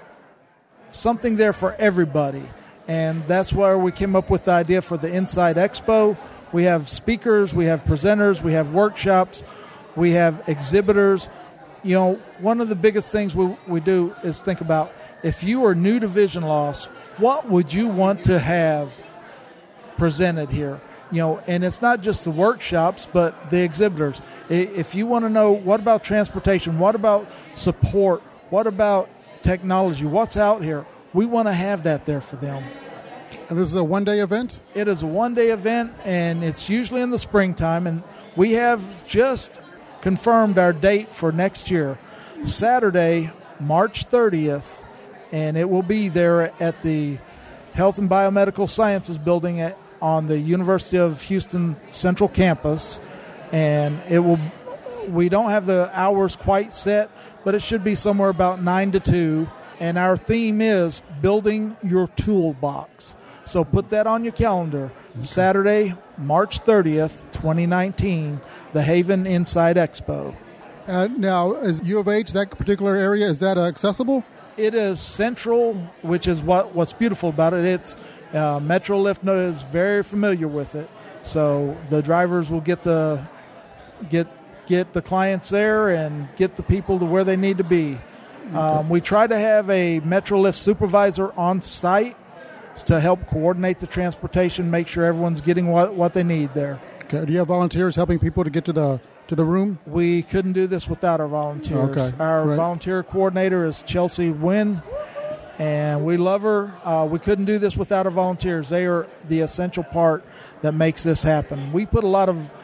something there for everybody? And that's where we came up with the idea for the Inside Expo. We have speakers, we have presenters, we have workshops, we have exhibitors. You know, one of the biggest things we, we do is think about, if you are new to vision loss, what would you want to have presented here? You know, and it's not just the workshops, but the exhibitors. If you want to know, what about transportation? What about support? What about technology? What's out here? We want to have that there for them. And this is a one-day event? It is a one-day event, and it's usually in the springtime. And we have just confirmed our date for next year, Saturday, March thirtieth, and it will be there at the Health and Biomedical Sciences building at, on the University of Houston Central Campus. And it will. We don't have the hours quite set, but it should be somewhere about nine to two. And our theme is building your toolbox. So put that on your calendar. Okay. Saturday, March thirtieth, twenty nineteen, the Haven Inside Expo. Uh, now, is U of H, that particular area, is that uh, accessible? It is central, which is what, what's beautiful about it. It's uh, Metrolift is very familiar with it. So the drivers will get the get get the clients there and get the people to where they need to be. Okay. Um, we try to have a Metrolift supervisor on site to help coordinate the transportation, make sure everyone's getting what, what they need there. Okay. Do you have volunteers helping people to get to the to the room? We couldn't do this without our volunteers. Okay. Our right. volunteer coordinator is Chelsea Wynn, and we love her. Uh, we couldn't do this without our volunteers. They are the essential part that makes this happen. We put a lot of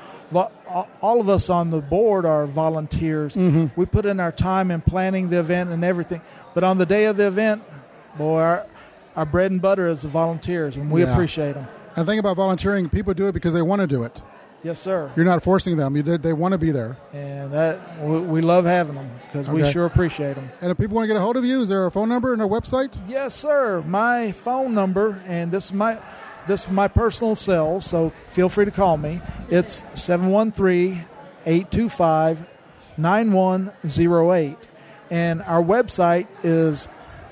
all of us on the board are volunteers. Mm-hmm. We put in our time in planning the event and everything. But on the day of the event, boy, our, our bread and butter is the volunteers, and we yeah. appreciate them. And the thing about volunteering, people do it because they want to do it. Yes, sir. You're not forcing them. You, they, they want to be there. And that we, we love having them because okay. we sure appreciate them. And if people want to get a hold of you, is there a phone number and a website? Yes, sir. My phone number, and this is my... This is my personal cell, so feel free to call me. It's seven one three, eight two five, nine one zero eight. And our website is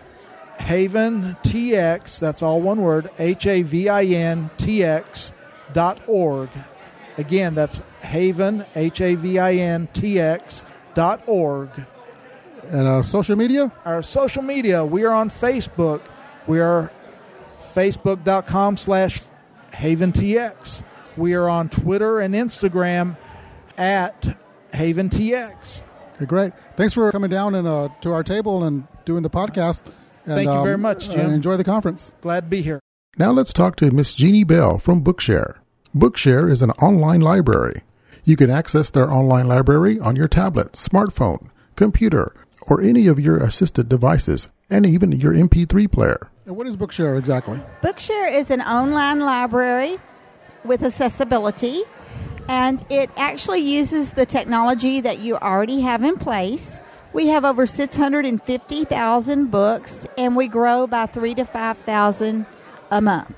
Haven T X, that's all one word, H A V I N T X dot org. Again, that's Haven, H A V I N T X dot org. And uh, social media? Our social media, we are on Facebook. We are Facebook.com slash HavenTX. We are on Twitter and Instagram at HavenTX. Okay, great. Thanks for coming down and uh, to our table and doing the podcast. And, Thank you um, very much, Jim. Uh, enjoy the conference. Glad to be here. Now let's talk to Miss Jeannie Bell from Bookshare. Bookshare is an online library. You can access their online library on your tablet, smartphone, computer, or any of your assisted devices, and even your M P three player. And what is Bookshare exactly? Bookshare is an online library with accessibility, and it actually uses the technology that you already have in place. We have over six hundred fifty thousand books, and we grow by three to five thousand a month.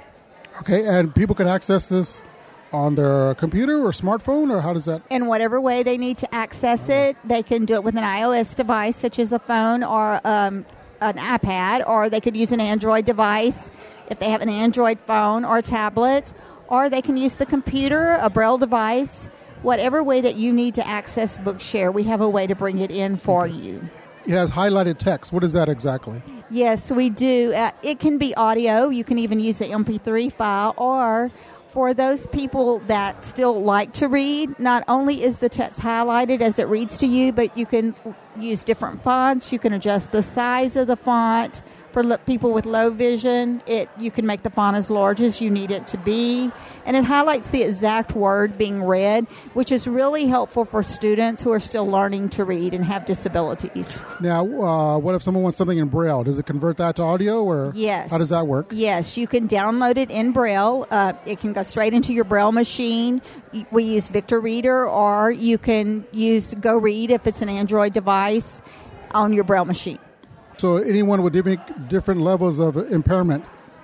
Okay, and people can access this on their computer or smartphone, or how does that? In whatever way they need to access it, they can do it with an iOS device, such as a phone or um, an iPad, or they could use an Android device if they have an Android phone or tablet, or they can use the computer, a Braille device. Whatever way that you need to access Bookshare, we have a way to bring it in for Okay. you. It has highlighted text. What is that exactly? Yes, we do. Uh, it can be audio. You can even use an M P three file, or for those people that still like to read, not only is the text highlighted as it reads to you, but you can use different fonts. You can adjust the size of the font. For lo- people with low vision, it you can make the font as large as you need it to be. And it highlights the exact word being read, which is really helpful for students who are still learning to read and have disabilities. Now, uh, what if someone wants something in Braille? Does it convert that to audio, or Yes. how does that work? Yes, you can download it in Braille. Uh, it can go straight into your Braille machine. We use Victor Reader, or you can use Go Read if it's an Android device on your Braille machine. So anyone with different, different levels of impairment,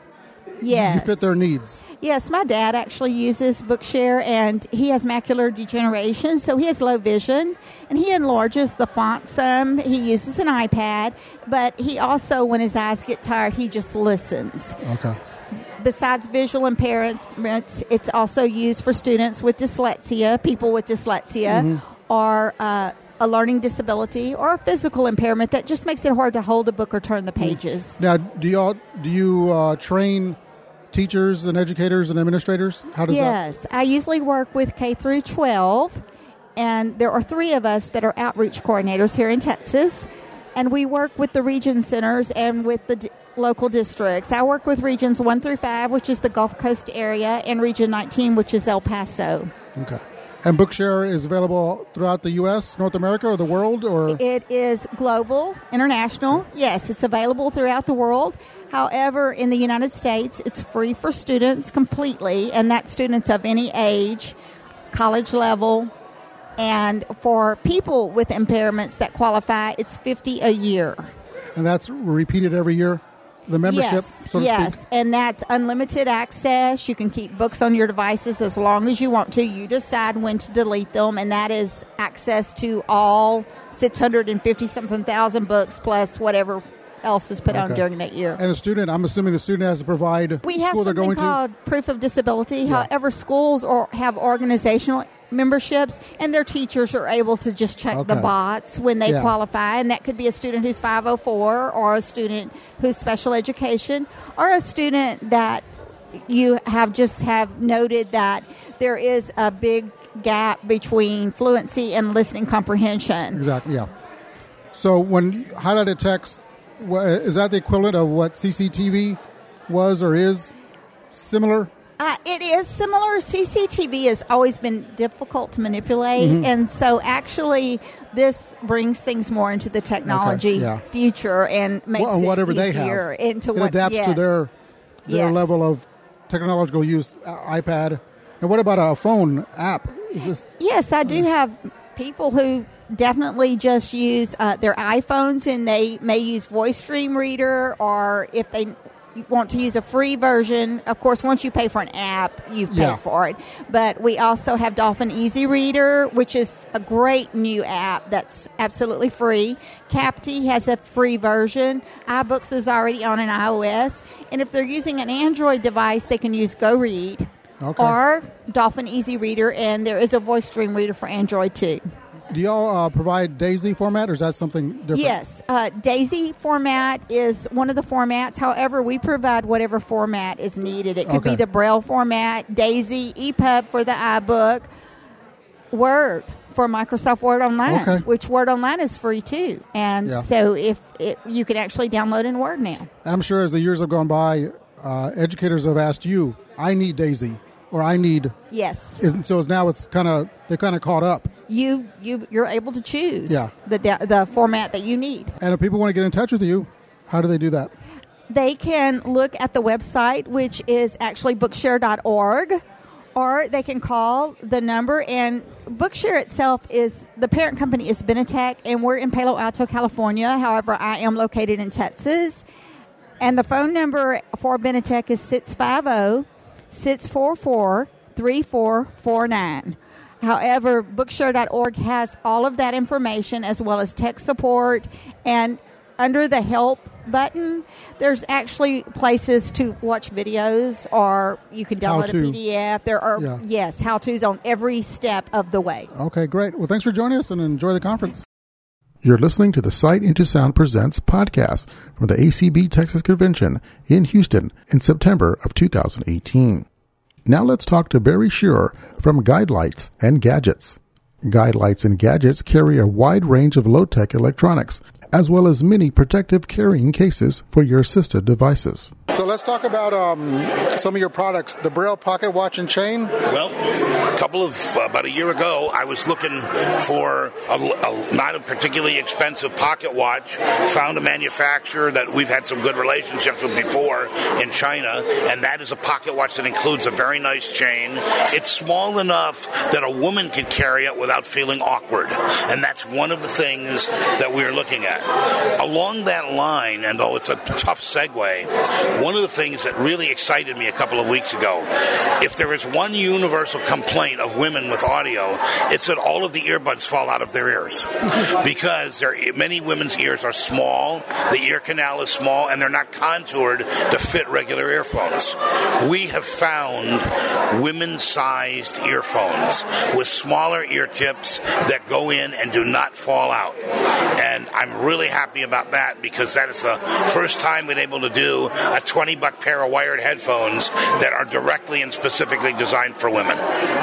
Yes. you fit their needs. Yes, my dad actually uses Bookshare, and he has macular degeneration, so he has low vision, and he enlarges the font some. He uses an iPad, but he also, when his eyes get tired, he just listens. Okay. Besides visual impairments, it's also used for students with dyslexia, people with dyslexia, Mm-hmm. or uh, a learning disability, or a physical impairment that just makes it hard to hold a book or turn the pages. Now, do y'all do you uh, train teachers and educators and administrators? How does that? Yes, I usually work with K through twelve, and there are three of us that are outreach coordinators here in Texas, and we work with the region centers and with the d- local districts. I work with regions one through five, which is the Gulf Coast area, and region nineteen, which is El Paso. Okay. And Bookshare is available throughout the U S, North America, or the world, or It is global, international. Yes, it's available throughout the world. However, in the United States, it's free for students completely, and that's students of any age, college level. And for people with impairments that qualify, it's fifty dollars a year. and that's repeated every year. The membership, yes, so to yes, speak. and that's unlimited access. You can keep books on your devices as long as you want to. You decide when to delete them, and that is access to all six hundred fifty something thousand books plus whatever else is put on Okay. during that year. And a student, I'm assuming the student has to provide We the have school they're something going called proof of disability. Yeah. However, schools or have organizational memberships, and their teachers are able to just check the Okay. box when they Yeah. qualify, and that could be a student who's five oh four, or a student who's special education, or a student that you have just have noted that there is a big gap between fluency and listening comprehension. to. Exactly, yeah. So when highlighted text, wha- is that the equivalent of what C C T V was or is? Similar? Uh, it is similar. C C T V has always been difficult to manipulate, Mhm. and so actually this brings things more into the technology yeah. future and makes Well, and whatever it they easier have. into it what adapts yes. to their their Yes. level of technological use, uh, iPad. And what about a phone app? Is this Yes, I do have people who definitely just use uh, their iPhones, and they may use Voice Stream Reader, or if they want to use a free version, of course, once you pay for an app, you've paid Yeah. for it. But we also have Dolphin Easy Reader, which is a great new app that's absolutely free. Capty has a free version. iBooks is already on an iOS. And if they're using an Android device, they can use Go Read Okay. or Dolphin Easy Reader, and there is a Voice Stream Reader for Android too. Do y'all uh, provide DAISY format, or is that something different? Yes, uh, DAISY format is one of the formats. However, we provide whatever format is needed. It could Okay. be the Braille format, DAISY, E P U B for the iBook, Word for Microsoft Word Online, Okay. which Word Online is free too. And Yeah. so if it, you can actually download in Word now. I'm sure as the years have gone by, uh, educators have asked you, I need DAISY. or I need. Yes. Is, so it's now it's kind of they kind of caught up. You you you're able to choose. Yeah. the the format that you need. And if people want to get in touch with you, how do they do that? They can look at the website, which is actually bookshare dot org, or they can call the number. And Bookshare itself is, the parent company is Benetech, and we're in Palo Alto, California. However, I am located in Texas. And the phone number for Benetech is six five zero, six four four, three four four nine. However, bookshare dot org has all of that information as well as tech support. And under the help button, there's actually places to watch videos, or you can download How-to. a P D F. There are, Yeah. yes, how-tos on every step of the way. Okay, great. Well, thanks for joining us and enjoy the conference. You're listening to the Sight Into Sound Presents podcast from the A C B Texas Convention in Houston in September of two thousand eighteen. Now let's talk to Barry Shearer from Guide Lights and Gadgets. Guide Lights and Gadgets carry a wide range of low-tech electronics, as well as many protective carrying cases for your assisted devices. So let's talk about um, some of your products, the Braille Pocket Watch and Chain. Well, a couple of, uh, about a year ago, I was looking for a, a, not a particularly expensive pocket watch, found a manufacturer that we've had some good relationships with before in China, and that is a pocket watch that includes a very nice chain. It's small enough that a woman can carry it without feeling awkward, and that's one of the things that we're looking at. Along that line, and though it's a tough segue, one of the things that really excited me a couple of weeks ago, if there is one universal complaint of women with audio, it's that all of the earbuds fall out of their ears. Because there, many women's ears are small, the ear canal is small, and they're not contoured to fit regular earphones. We have found women-sized earphones with smaller ear tips that go in and do not fall out. And I'm really happy about that, because that is the first time we've been able to do a twenty buck pair of wired headphones that are directly and specifically designed for women.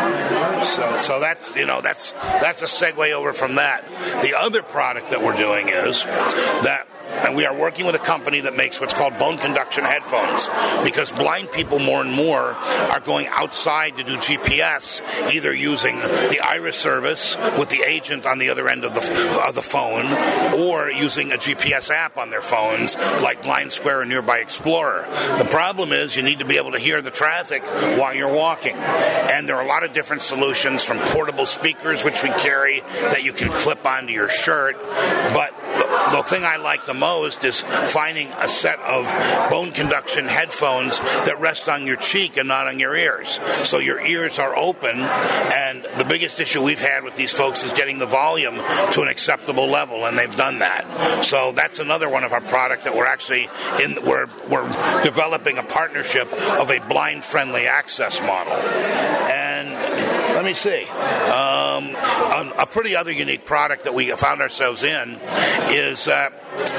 So, so that's, you know, that's that's a segue over from that. The other product that we're doing is that, and we are working with a company that makes what's called bone conduction headphones, because blind people more and more are going outside to do G P S, either using the Iris service with the agent on the other end of the of the phone, or using a G P S app on their phones like Blind Square and Nearby Explorer. The problem is you need to be able to hear the traffic while you're walking, and there are a lot of different solutions, from portable speakers, which we carry, that you can clip onto your shirt. But the, the thing I like the most is finding a set of bone conduction headphones that rest on your cheek and not on your ears. So your ears are open, and the biggest issue we've had with these folks is getting the volume to an acceptable level, and they've done that. So that's another one of our product that we're actually in, we're, we're developing a partnership of a blind-friendly access model. And let me see. Um, a, a pretty other unique product that we found ourselves in is that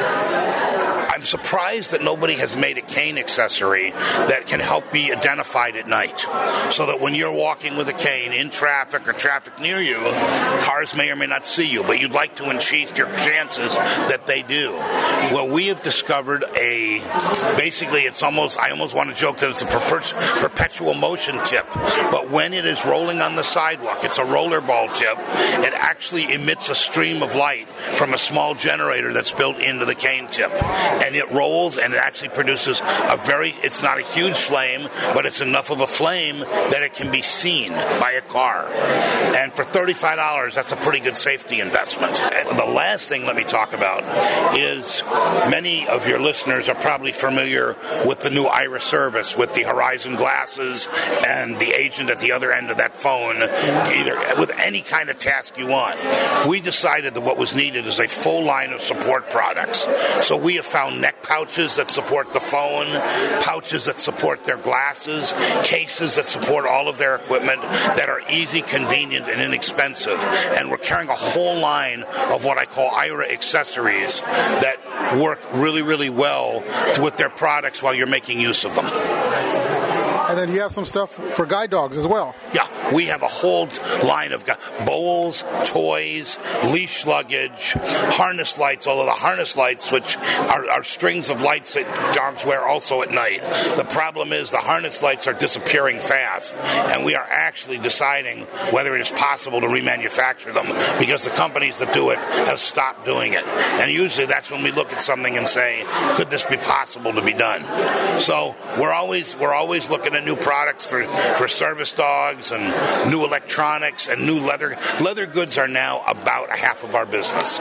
I'm surprised that nobody has made a cane accessory that can help be identified at night, so that when you're walking with a cane in traffic or traffic near you, cars may or may not see you, but you'd like to increase your chances that they do. Well, we have discovered a, basically it's almost, I almost want to joke that it's a perpet- perpetual motion tip, but when it is rolling on the sidewalk, it's a rollerball tip. It actually emits a stream of light from a small generator that's built into the cane tip. And it rolls, and it actually produces a very, it's not a huge flame, but it's enough of a flame that it can be seen by a car. And for thirty-five dollars, that's a pretty good safety investment. And the last thing let me talk about is many of your listeners are probably familiar with the new Iris service with the Horizon glasses and the agent at the other end of that phone, either with any kind of task you want. We decided that what was needed is a full line of support products. So we have found neck pouches that support the phone, pouches that support their glasses, cases that support all of their equipment, that are easy, convenient, and inexpensive. And we're carrying a whole line of what I call I R A accessories that work really, really well with their products while you're making use of them. And then you have some stuff for guide dogs as well. Yeah, we have a whole line of bowls, toys, leash luggage, harness lights, although the harness lights, which are, are strings of lights that dogs wear also at night. The problem is the harness lights are disappearing fast, and we are actually deciding whether it is possible to remanufacture them because the companies that do it have stopped doing it. And usually that's when we look at something and say, could this be possible to be done? So we're always we're always looking at new products for, for service dogs and new electronics and new leather. Leather goods are now about a half of our business.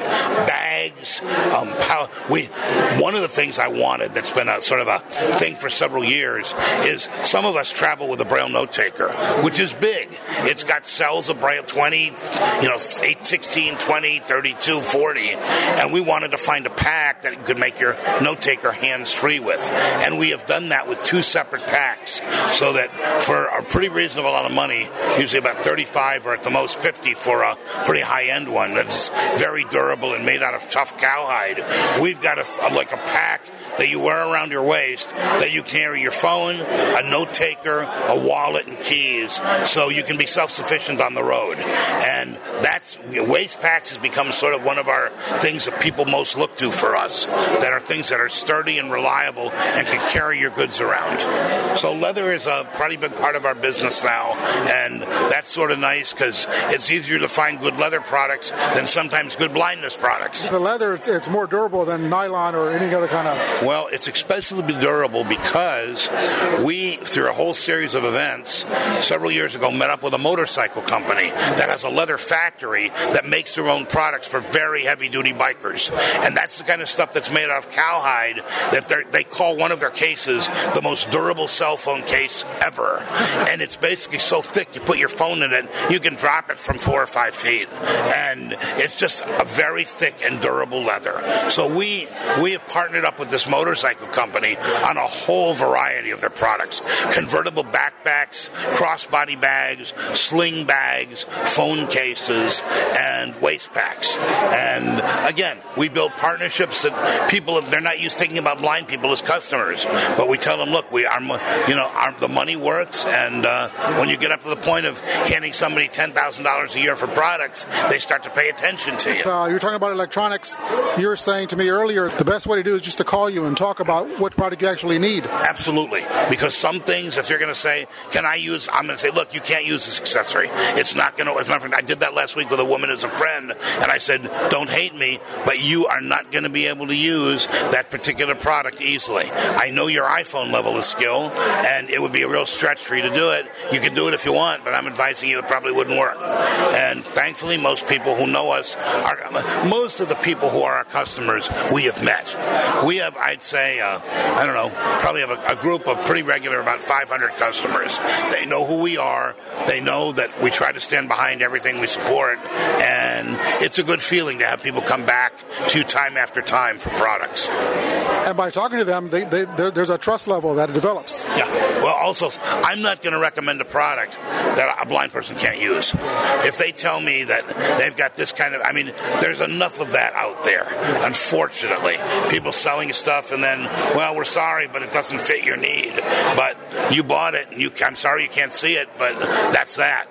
Bags, um, pow- we one of the things I wanted that's been a sort of a thing for several years is some of us travel with a Braille note taker, which is big. It's got cells of Braille twenty, you know, eight, sixteen, twenty, thirty-two, forty, and we wanted to find a pack that could make your note taker hands-free with. And we have done that with two separate packs so that for a pretty reasonable amount of money, usually about thirty-five or at the most fifty for a pretty high-end one that's very durable and made out of tough cowhide, we've got a, a, like a pack that you wear around your waist that you carry your phone, a note taker, a wallet, and keys, so you can be self-sufficient on the road. And that's waist packs has become sort of one of our things that people most look to for us, that are things that are sturdy and reliable and can carry your goods around. So leather is a pretty big part of our business now, and that's sort of nice because it's easier to find good leather products than sometimes good blindness products. The leather, it's, it's more durable than nylon or any other kind of... Well, it's especially durable because we, through a whole series of events, several years ago met up with a motorcycle company that has a leather factory that makes their own products for very heavy-duty bikers. And that's the kind of stuff that's made out of cowhide that they call one of their cases the most durable cell phone case ever. And it's basically so thick, you put your phone in it, you can drop it from four or five feet. And it's just a very thick and durable leather. So we we have partnered up with this motorcycle company on a whole variety of their products. Convertible backpacks, crossbody bags, sling bags, phone cases, and waist packs. And again, we build partnerships that people, they're not used to thinking about blind people as customers, but we tell them, look, we are, you know, our, the money works, and uh, when you get up to the point of handing somebody ten thousand dollars a year for products, they start to pay attention to you. Uh, you're talking about electronics. You were saying to me earlier, the best way to do is just to call you and talk about what product you actually need. Absolutely, because some things, if you're going to say, can I use, I'm going to say, look, you can't use this accessory. It's not going to, it's not, I did that last week with a woman as a friend, and I said, don't hate me, but you are not going to be able to use that particular product easily. I know your iPhone level of skill, and it would be a real stretch for you to do it. You can do it if you want, but I'm advising you it probably wouldn't work. And thankfully, most people who know us, are, most of the people who are our customers, we have met. We have, I'd say, uh, I don't know, probably have a, a group of pretty regular, about five hundred customers. They know who we are. They know that we try to stand behind everything we support, and it's a good feeling to have people come back to you time after time for products. And by talking to them, they, they, there's a trust level that it develops. Yeah. Well, also, I'm not going to recommend a product that a blind person can't use. If they tell me that they've got this kind of, I mean, there's enough of that out there, unfortunately. People selling stuff and then, well, we're sorry, but it doesn't fit your need. But you bought it, and you, I'm sorry you can't see it, but that's that.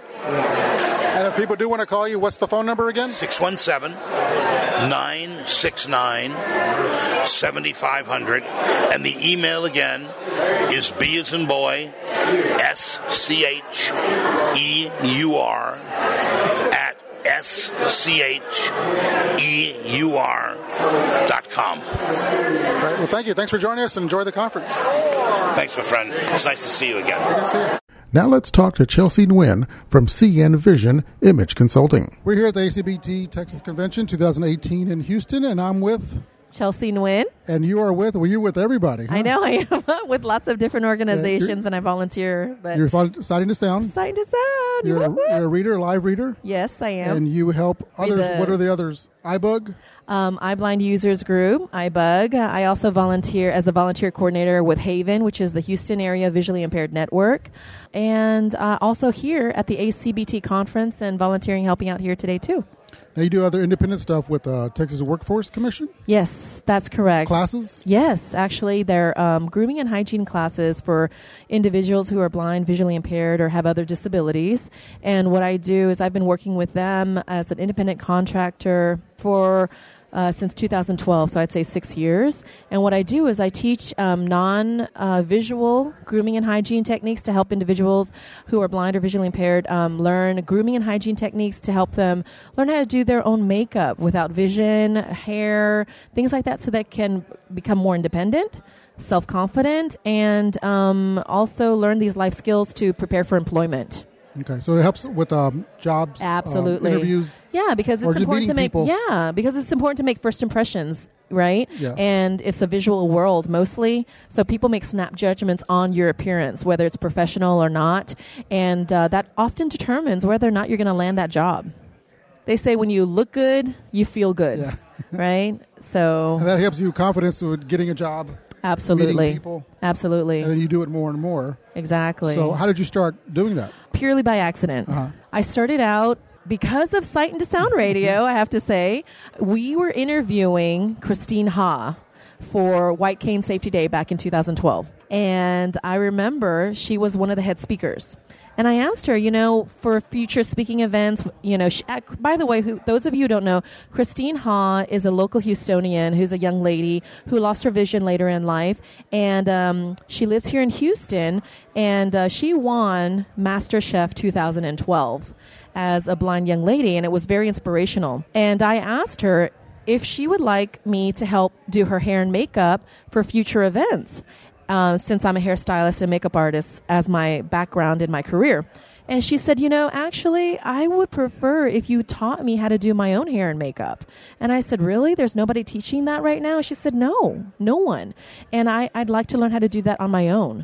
And if people do want to call you, what's the phone number again? six one seven, nine six nine, seven five zero zero. And the email again is B as in boy, S C H E U R at S C H E U R dot com. All right, well, thank you. Thanks for joining us and enjoy the conference. Thanks, my friend. It's nice to see you again. Good to see you. Now let's talk to Chelsea Nguyen from C N Vision Image Consulting. We're here at the A C B T Texas Convention twenty eighteen in Houston, and I'm with Chelsea Nguyen. And you are with, well, you're with everybody. Huh? I know, I am with lots of different organizations, yeah, and I volunteer. But you're Sighting to Sound. Sighting to Sound. You're a, you're a reader, a live reader. Yes, I am. And you help others. The, what are the others? iBug? Um, iBlind Users Group, iBug. I also volunteer as a volunteer coordinator with Haven, which is the Houston Area Visually Impaired Network. And uh, also here at the A C B T conference and volunteering, helping out here today, too. Now you do other independent stuff with uh, Texas Workforce Commission? Yes, that's correct. Classes? Yes, actually, they're um, grooming and hygiene classes for individuals who are blind, visually impaired, or have other disabilities. And what I do is I've been working with them as an independent contractor for Uh, since two thousand twelve, so I'd say six years. And what I do is I teach um, non-visual uh, grooming and hygiene techniques to help individuals who are blind or visually impaired um, learn grooming and hygiene techniques to help them learn how to do their own makeup without vision, hair, things like that, so they can become more independent, self-confident, and um, also learn these life skills to prepare for employment. Okay, so it helps with um, jobs, absolutely, uh, interviews. Yeah, because it's important to make. People. Yeah, because it's important to make first impressions, right? Yeah. And it's a visual world mostly, so people make snap judgments on your appearance, whether it's professional or not, and uh, that often determines whether or not you're going to land that job. They say when you look good, you feel good, yeah. right? So and that helps you confidence with getting a job. Absolutely. Meeting people. Absolutely. And then you do it more and more. Exactly. So how did you start doing that? Purely by accident. Uh-huh. I started out because of Sight into Sound Radio, I have to say. We were interviewing Christine Ha for White Cane Safety Day back in two thousand twelve. And I remember she was one of the head speakers. And I asked her, you know, for future speaking events, you know, she, uh, by the way, who, those of you who don't know, Christine Ha is a local Houstonian who's a young lady who lost her vision later in life. And um, she lives here in Houston. And uh, she won MasterChef two thousand twelve as a blind young lady. And it was very inspirational. And I asked her if she would like me to help do her hair and makeup for future events. Uh, since I'm a hairstylist and makeup artist as my background in my career. And she said, you know, actually, I would prefer if you taught me how to do my own hair and makeup. And I said, really? There's nobody teaching that right now? She said, no, no one. And I, I'd like to learn how to do that on my own.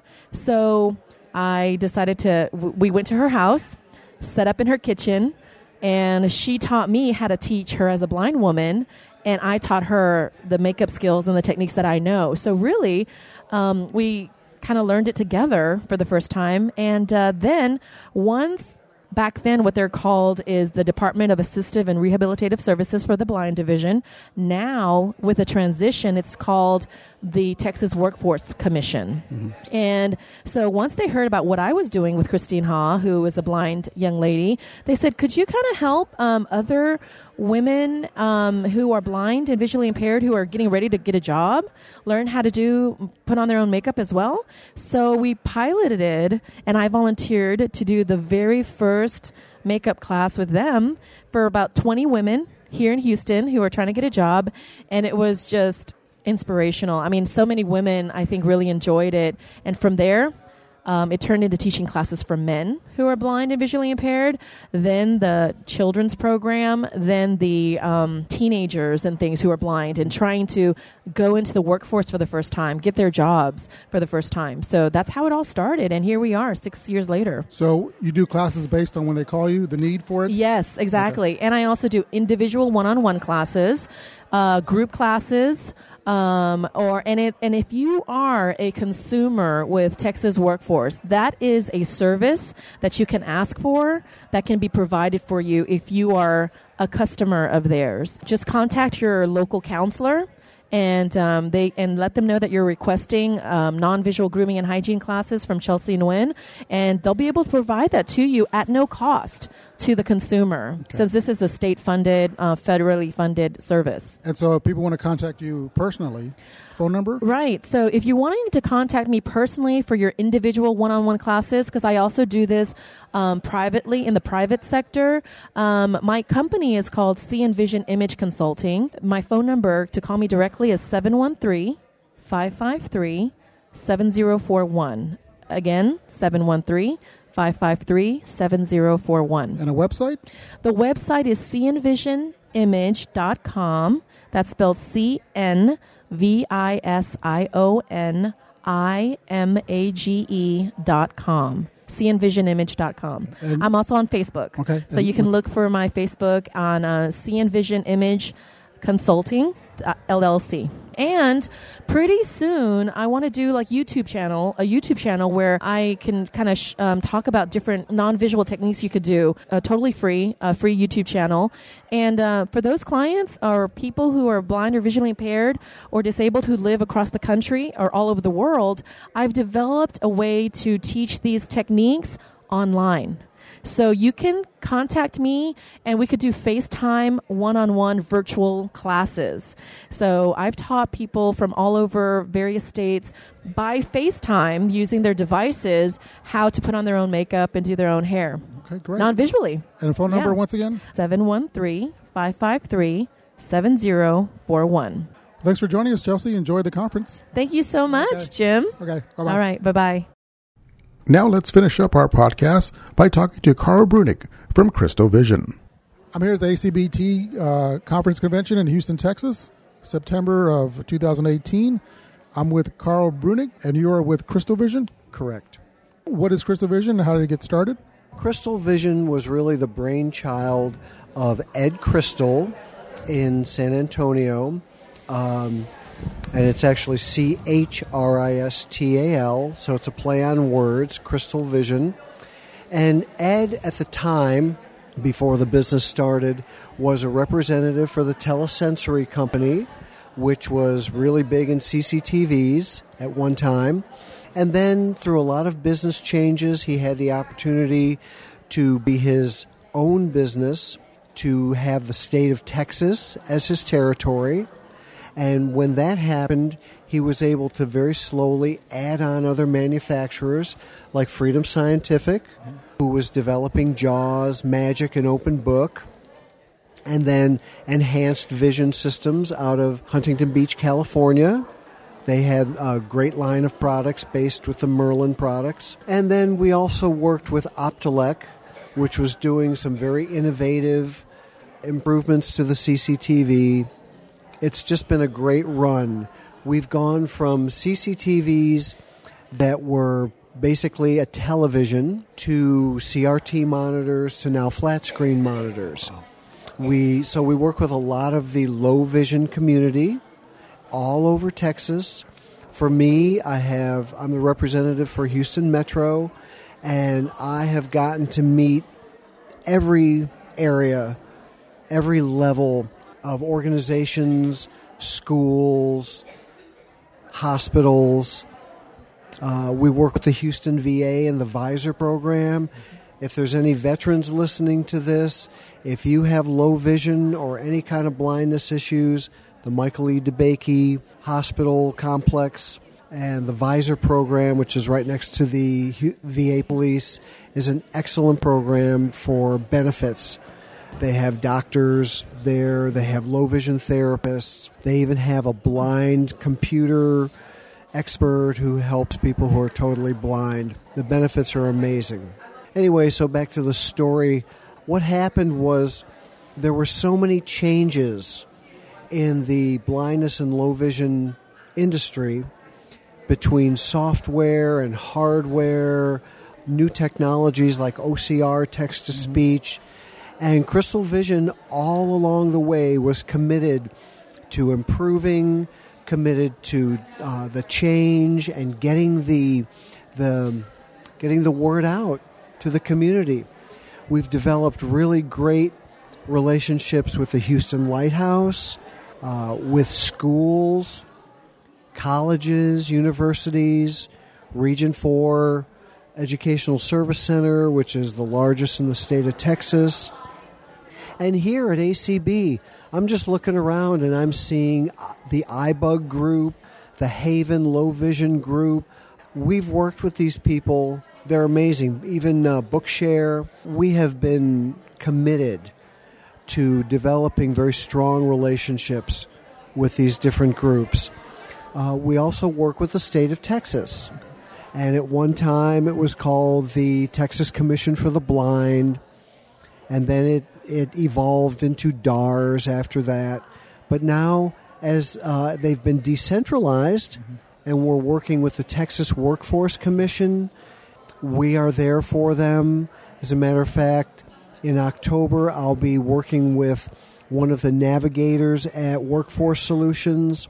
So I decided to, w- we went to her house, set up in her kitchen, and she taught me how to teach her as a blind woman. And I taught her the makeup skills and the techniques that I know. So really, um, we kind of learned it together for the first time. And uh, then once back then, what they're called is the Department of Assistive and Rehabilitative Services for the Blind Division. Now, with a transition, it's called the Texas Workforce Commission. Mm-hmm. And so once they heard about what I was doing with Christine Ha, who is a blind young lady, they said, could you kind of help um, other women um, who are blind and visually impaired who are getting ready to get a job learn how to do, put on their own makeup as well? So we piloted it, and I volunteered to do the very first makeup class with them for about twenty women here in Houston who are trying to get a job. And it was just inspirational. I mean, so many women, I think, really enjoyed it. And from there, Um, it turned into teaching classes for men who are blind and visually impaired, then the children's program, then the um, teenagers and things who are blind and trying to go into the workforce for the first time, get their jobs for the first time. So that's how it all started, and here we are six years later. So you do classes based on when they call you, the need for it? Yes, exactly. Okay. And I also do individual one-on-one classes, uh, group classes, Um, or and it and if you are a consumer with Texas Workforce, that is a service that you can ask for that can be provided for you if you are a customer of theirs. Just contact your local counselor and um, they and let them know that you're requesting um, non-visual grooming and hygiene classes from Chelsea Nguyen, and they'll be able to provide that to you at no cost to the consumer, okay, since this is a state-funded, uh, federally funded service. And so if people want to contact you personally, phone number? Right. So if you're wanting to contact me personally for your individual one-on-one classes, because I also do this um, privately in the private sector, um, my company is called See and Vision Image Consulting. My phone number to call me directly is seven one three, five five three, seven zero four one. Again, seven one three, five five three, seven zero four one. And a website? The website is see and vision image dot com. That's spelled C N V I S I O N I M A G E dot com. see and vision image dot com. And I'm also on Facebook. Okay. So you can look for my Facebook on uh, See and Vision Image Consulting. L L C. And pretty soon, I want to do like YouTube channel, a YouTube channel where I can kind of sh- um, talk about different non-visual techniques you could do, uh, totally free, a free YouTube channel. And uh, for those clients or people who are blind or visually impaired or disabled who live across the country or all over the world, I've developed a way to teach these techniques online. So you can contact me and we could do FaceTime one-on-one virtual classes. So I've taught people from all over various states by FaceTime using their devices how to put on their own makeup and do their own hair. Okay, great. Non-visually. And a phone number Yeah. once again? seven one three, five five three, seven zero four one. Thanks for joining us, Chelsea. Enjoy the conference. Thank you so much, Okay. Jim. Okay, bye-bye. All right, bye-bye. Now let's finish up our podcast by talking to Carl Brunick from Crystal Vision. I'm here at the A C B T uh, Conference Convention in Houston, Texas, September of two thousand eighteen. I'm with Carl Brunick, and you are with Crystal Vision? Correct. What is Crystal Vision and how did it get started? Crystal Vision was really the brainchild of Ed Crystal in San Antonio. Um, and it's actually C H R I S T A L, so it's a play on words, Crystal Vision. And Ed, at the time, before the business started, was a representative for the Telesensory Company, which was really big in C C T Vs at one time. And then, through a lot of business changes, he had the opportunity to be his own business, to have the state of Texas as his territory. And when that happened, he was able to very slowly add on other manufacturers like Freedom Scientific, who was developing JAWS, Magic, and Open Book, and then Enhanced Vision Systems out of Huntington Beach, California. They had a great line of products based with the Merlin products. And then we also worked with Optelec, which was doing some very innovative improvements to the C C T V. It's just been a great run. We've gone from C C T Vs that were basically a television to C R T monitors to now flat screen monitors. We so we work with a lot of the low vision community all over Texas. For me, I have I'm the representative for Houston Metro, and I have gotten to meet every area, every level of organizations, schools, hospitals. Uh, we work with the Houston V A and the Visor program. If there's any veterans listening to this, if you have low vision or any kind of blindness issues, the Michael E. DeBakey Hospital Complex and the Visor program, which is right next to the V A Police, is an excellent program for benefits. They have doctors there. They have low vision therapists. They even have a blind computer expert who helps people who are totally blind. The benefits are amazing. Anyway, so back to the story. What happened was there were so many changes in the blindness and low vision industry between software and hardware, new technologies like O C R, text-to-speech. And Crystal Vision, all along the way, was committed to improving, committed to uh, the change, and getting the the getting the word out to the community. We've developed really great relationships with the Houston Lighthouse, uh, with schools, colleges, universities, Region four Educational Service Center, which is the largest in the state of Texas. And here at A C B, I'm just looking around and I'm seeing the iBug group, the Haven Low Vision group. We've worked with these people. They're amazing. Even uh, Bookshare. We have been committed to developing very strong relationships with these different groups. Uh, we also work with the state of Texas. And at one time it was called the Texas Commission for the Blind. And then it, it evolved into D A R S after that. But now, as uh, they've been decentralized, mm-hmm. and we're working with the Texas Workforce Commission, we are there for them. As a matter of fact, in October, I'll be working with one of the navigators at Workforce Solutions.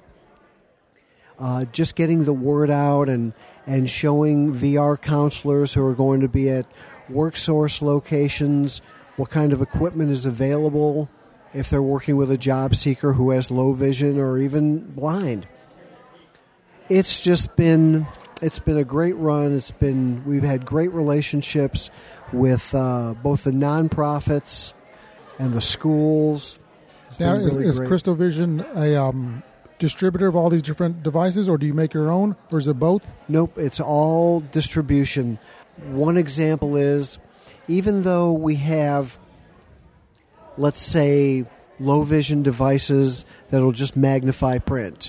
Uh, just getting the word out and, and showing V R counselors who are going to be at WorkSource locations what kind of equipment is available if they're working with a job seeker who has low vision or even blind. It's just been it's been a great run. It's been we've had great relationships with uh, both the nonprofits and the schools. It's now, been is, really is great. Crystal Vision a um, distributor of all these different devices, or do you make your own, or is it both? Nope, it's all distribution. One example is, even though we have, let's say, low vision devices that'll just magnify print,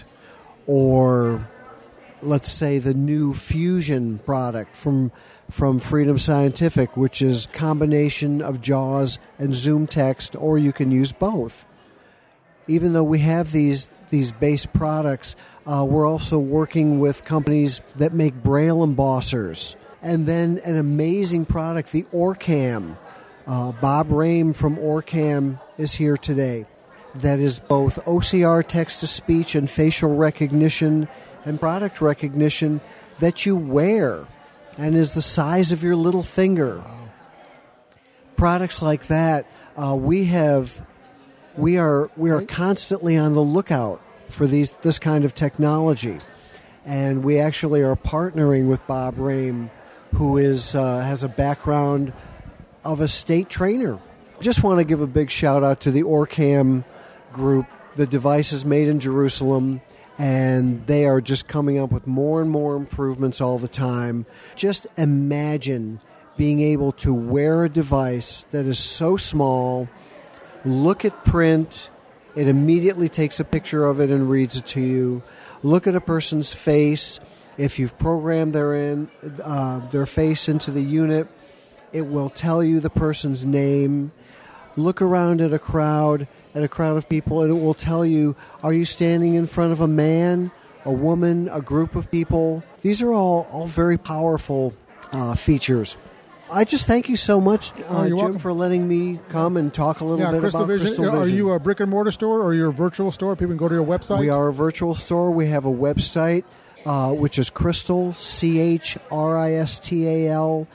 or let's say the new Fusion product from from Freedom Scientific, which is a combination of JAWS and Zoom text, or you can use both. Even though we have these these base products, uh, we're also working with companies that make Braille embossers. And then an amazing product, the Orcam. Uh, Bob Rame from Orcam is here today. That is both O C R, text-to-speech, and facial recognition and product recognition that you wear and is the size of your little finger. Wow. Products like that, uh, we have... We are we are constantly on the lookout for these this kind of technology, and we actually are partnering with Bob Rame, who is uh, has a background of a state trainer. Just want to give a big shout out to the Orcam group. The device is made in Jerusalem, and they are just coming up with more and more improvements all the time. Just imagine being able to wear a device that is so small. Look at print, it immediately takes a picture of it and reads it to you. Look at a person's face. If you've programmed their, in, uh, their face into the unit, it will tell you the person's name. Look around at a crowd, at a crowd of people, and it will tell you, are you standing in front of a man, a woman, a group of people? These are all, all very powerful uh, features. I just thank you so much, uh, oh, Jim, welcome. for letting me come and talk a little yeah, bit Crystal about Vision. Crystal Vision. Are you a brick and mortar store or you're a virtual store? People can go to your website? We are a virtual store. We have a website, uh, which is Crystal, C H R I S T A L,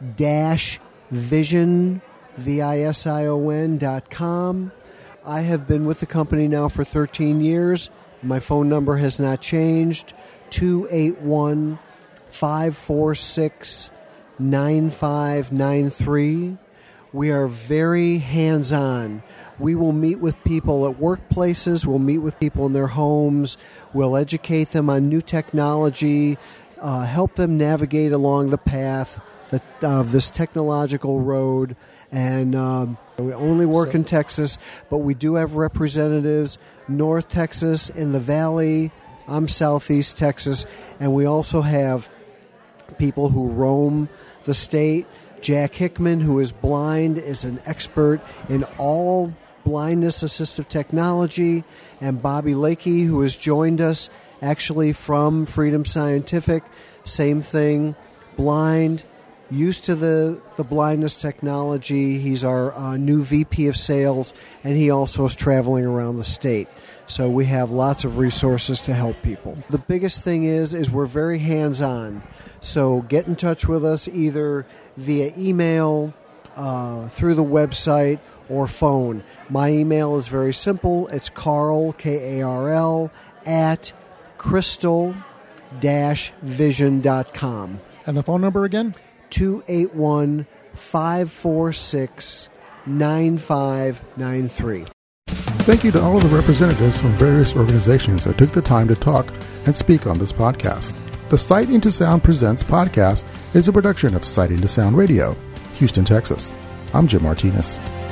dash vision, V I S I O N dot com. I have been with the company now for thirteen years. My phone number has not changed, two eight one, five four six, nine five nine three. We are very hands-on. We will meet with people at workplaces. We'll meet with people in their homes. We'll educate them on new technology, uh, help them navigate along the path that, of this technological road. And um, we only work in Texas, but we do have representatives North Texas, in the Valley. I'm Southeast Texas. And we also have people who roam the state. Jack Hickman, who is blind, is an expert in all blindness assistive technology. And Bobby Lakey, who has joined us actually from Freedom Scientific, same thing, blind, used to the, the blindness technology. He's our uh, new V P of sales, and he also is traveling around the state. So we have lots of resources to help people. The biggest thing is, is we're very hands-on. So get in touch with us either via email, uh, through the website, or phone. My email is very simple. It's Carl, K A R L, at crystal dash vision dot com. And the phone number again? two eight one, five four six, nine five nine three. Thank you to all of the representatives from various organizations that took the time to talk and speak on this podcast. The Sight Into Sound Presents podcast is a production of Sight Into Sound Radio, Houston, Texas. I'm Jim Martinez.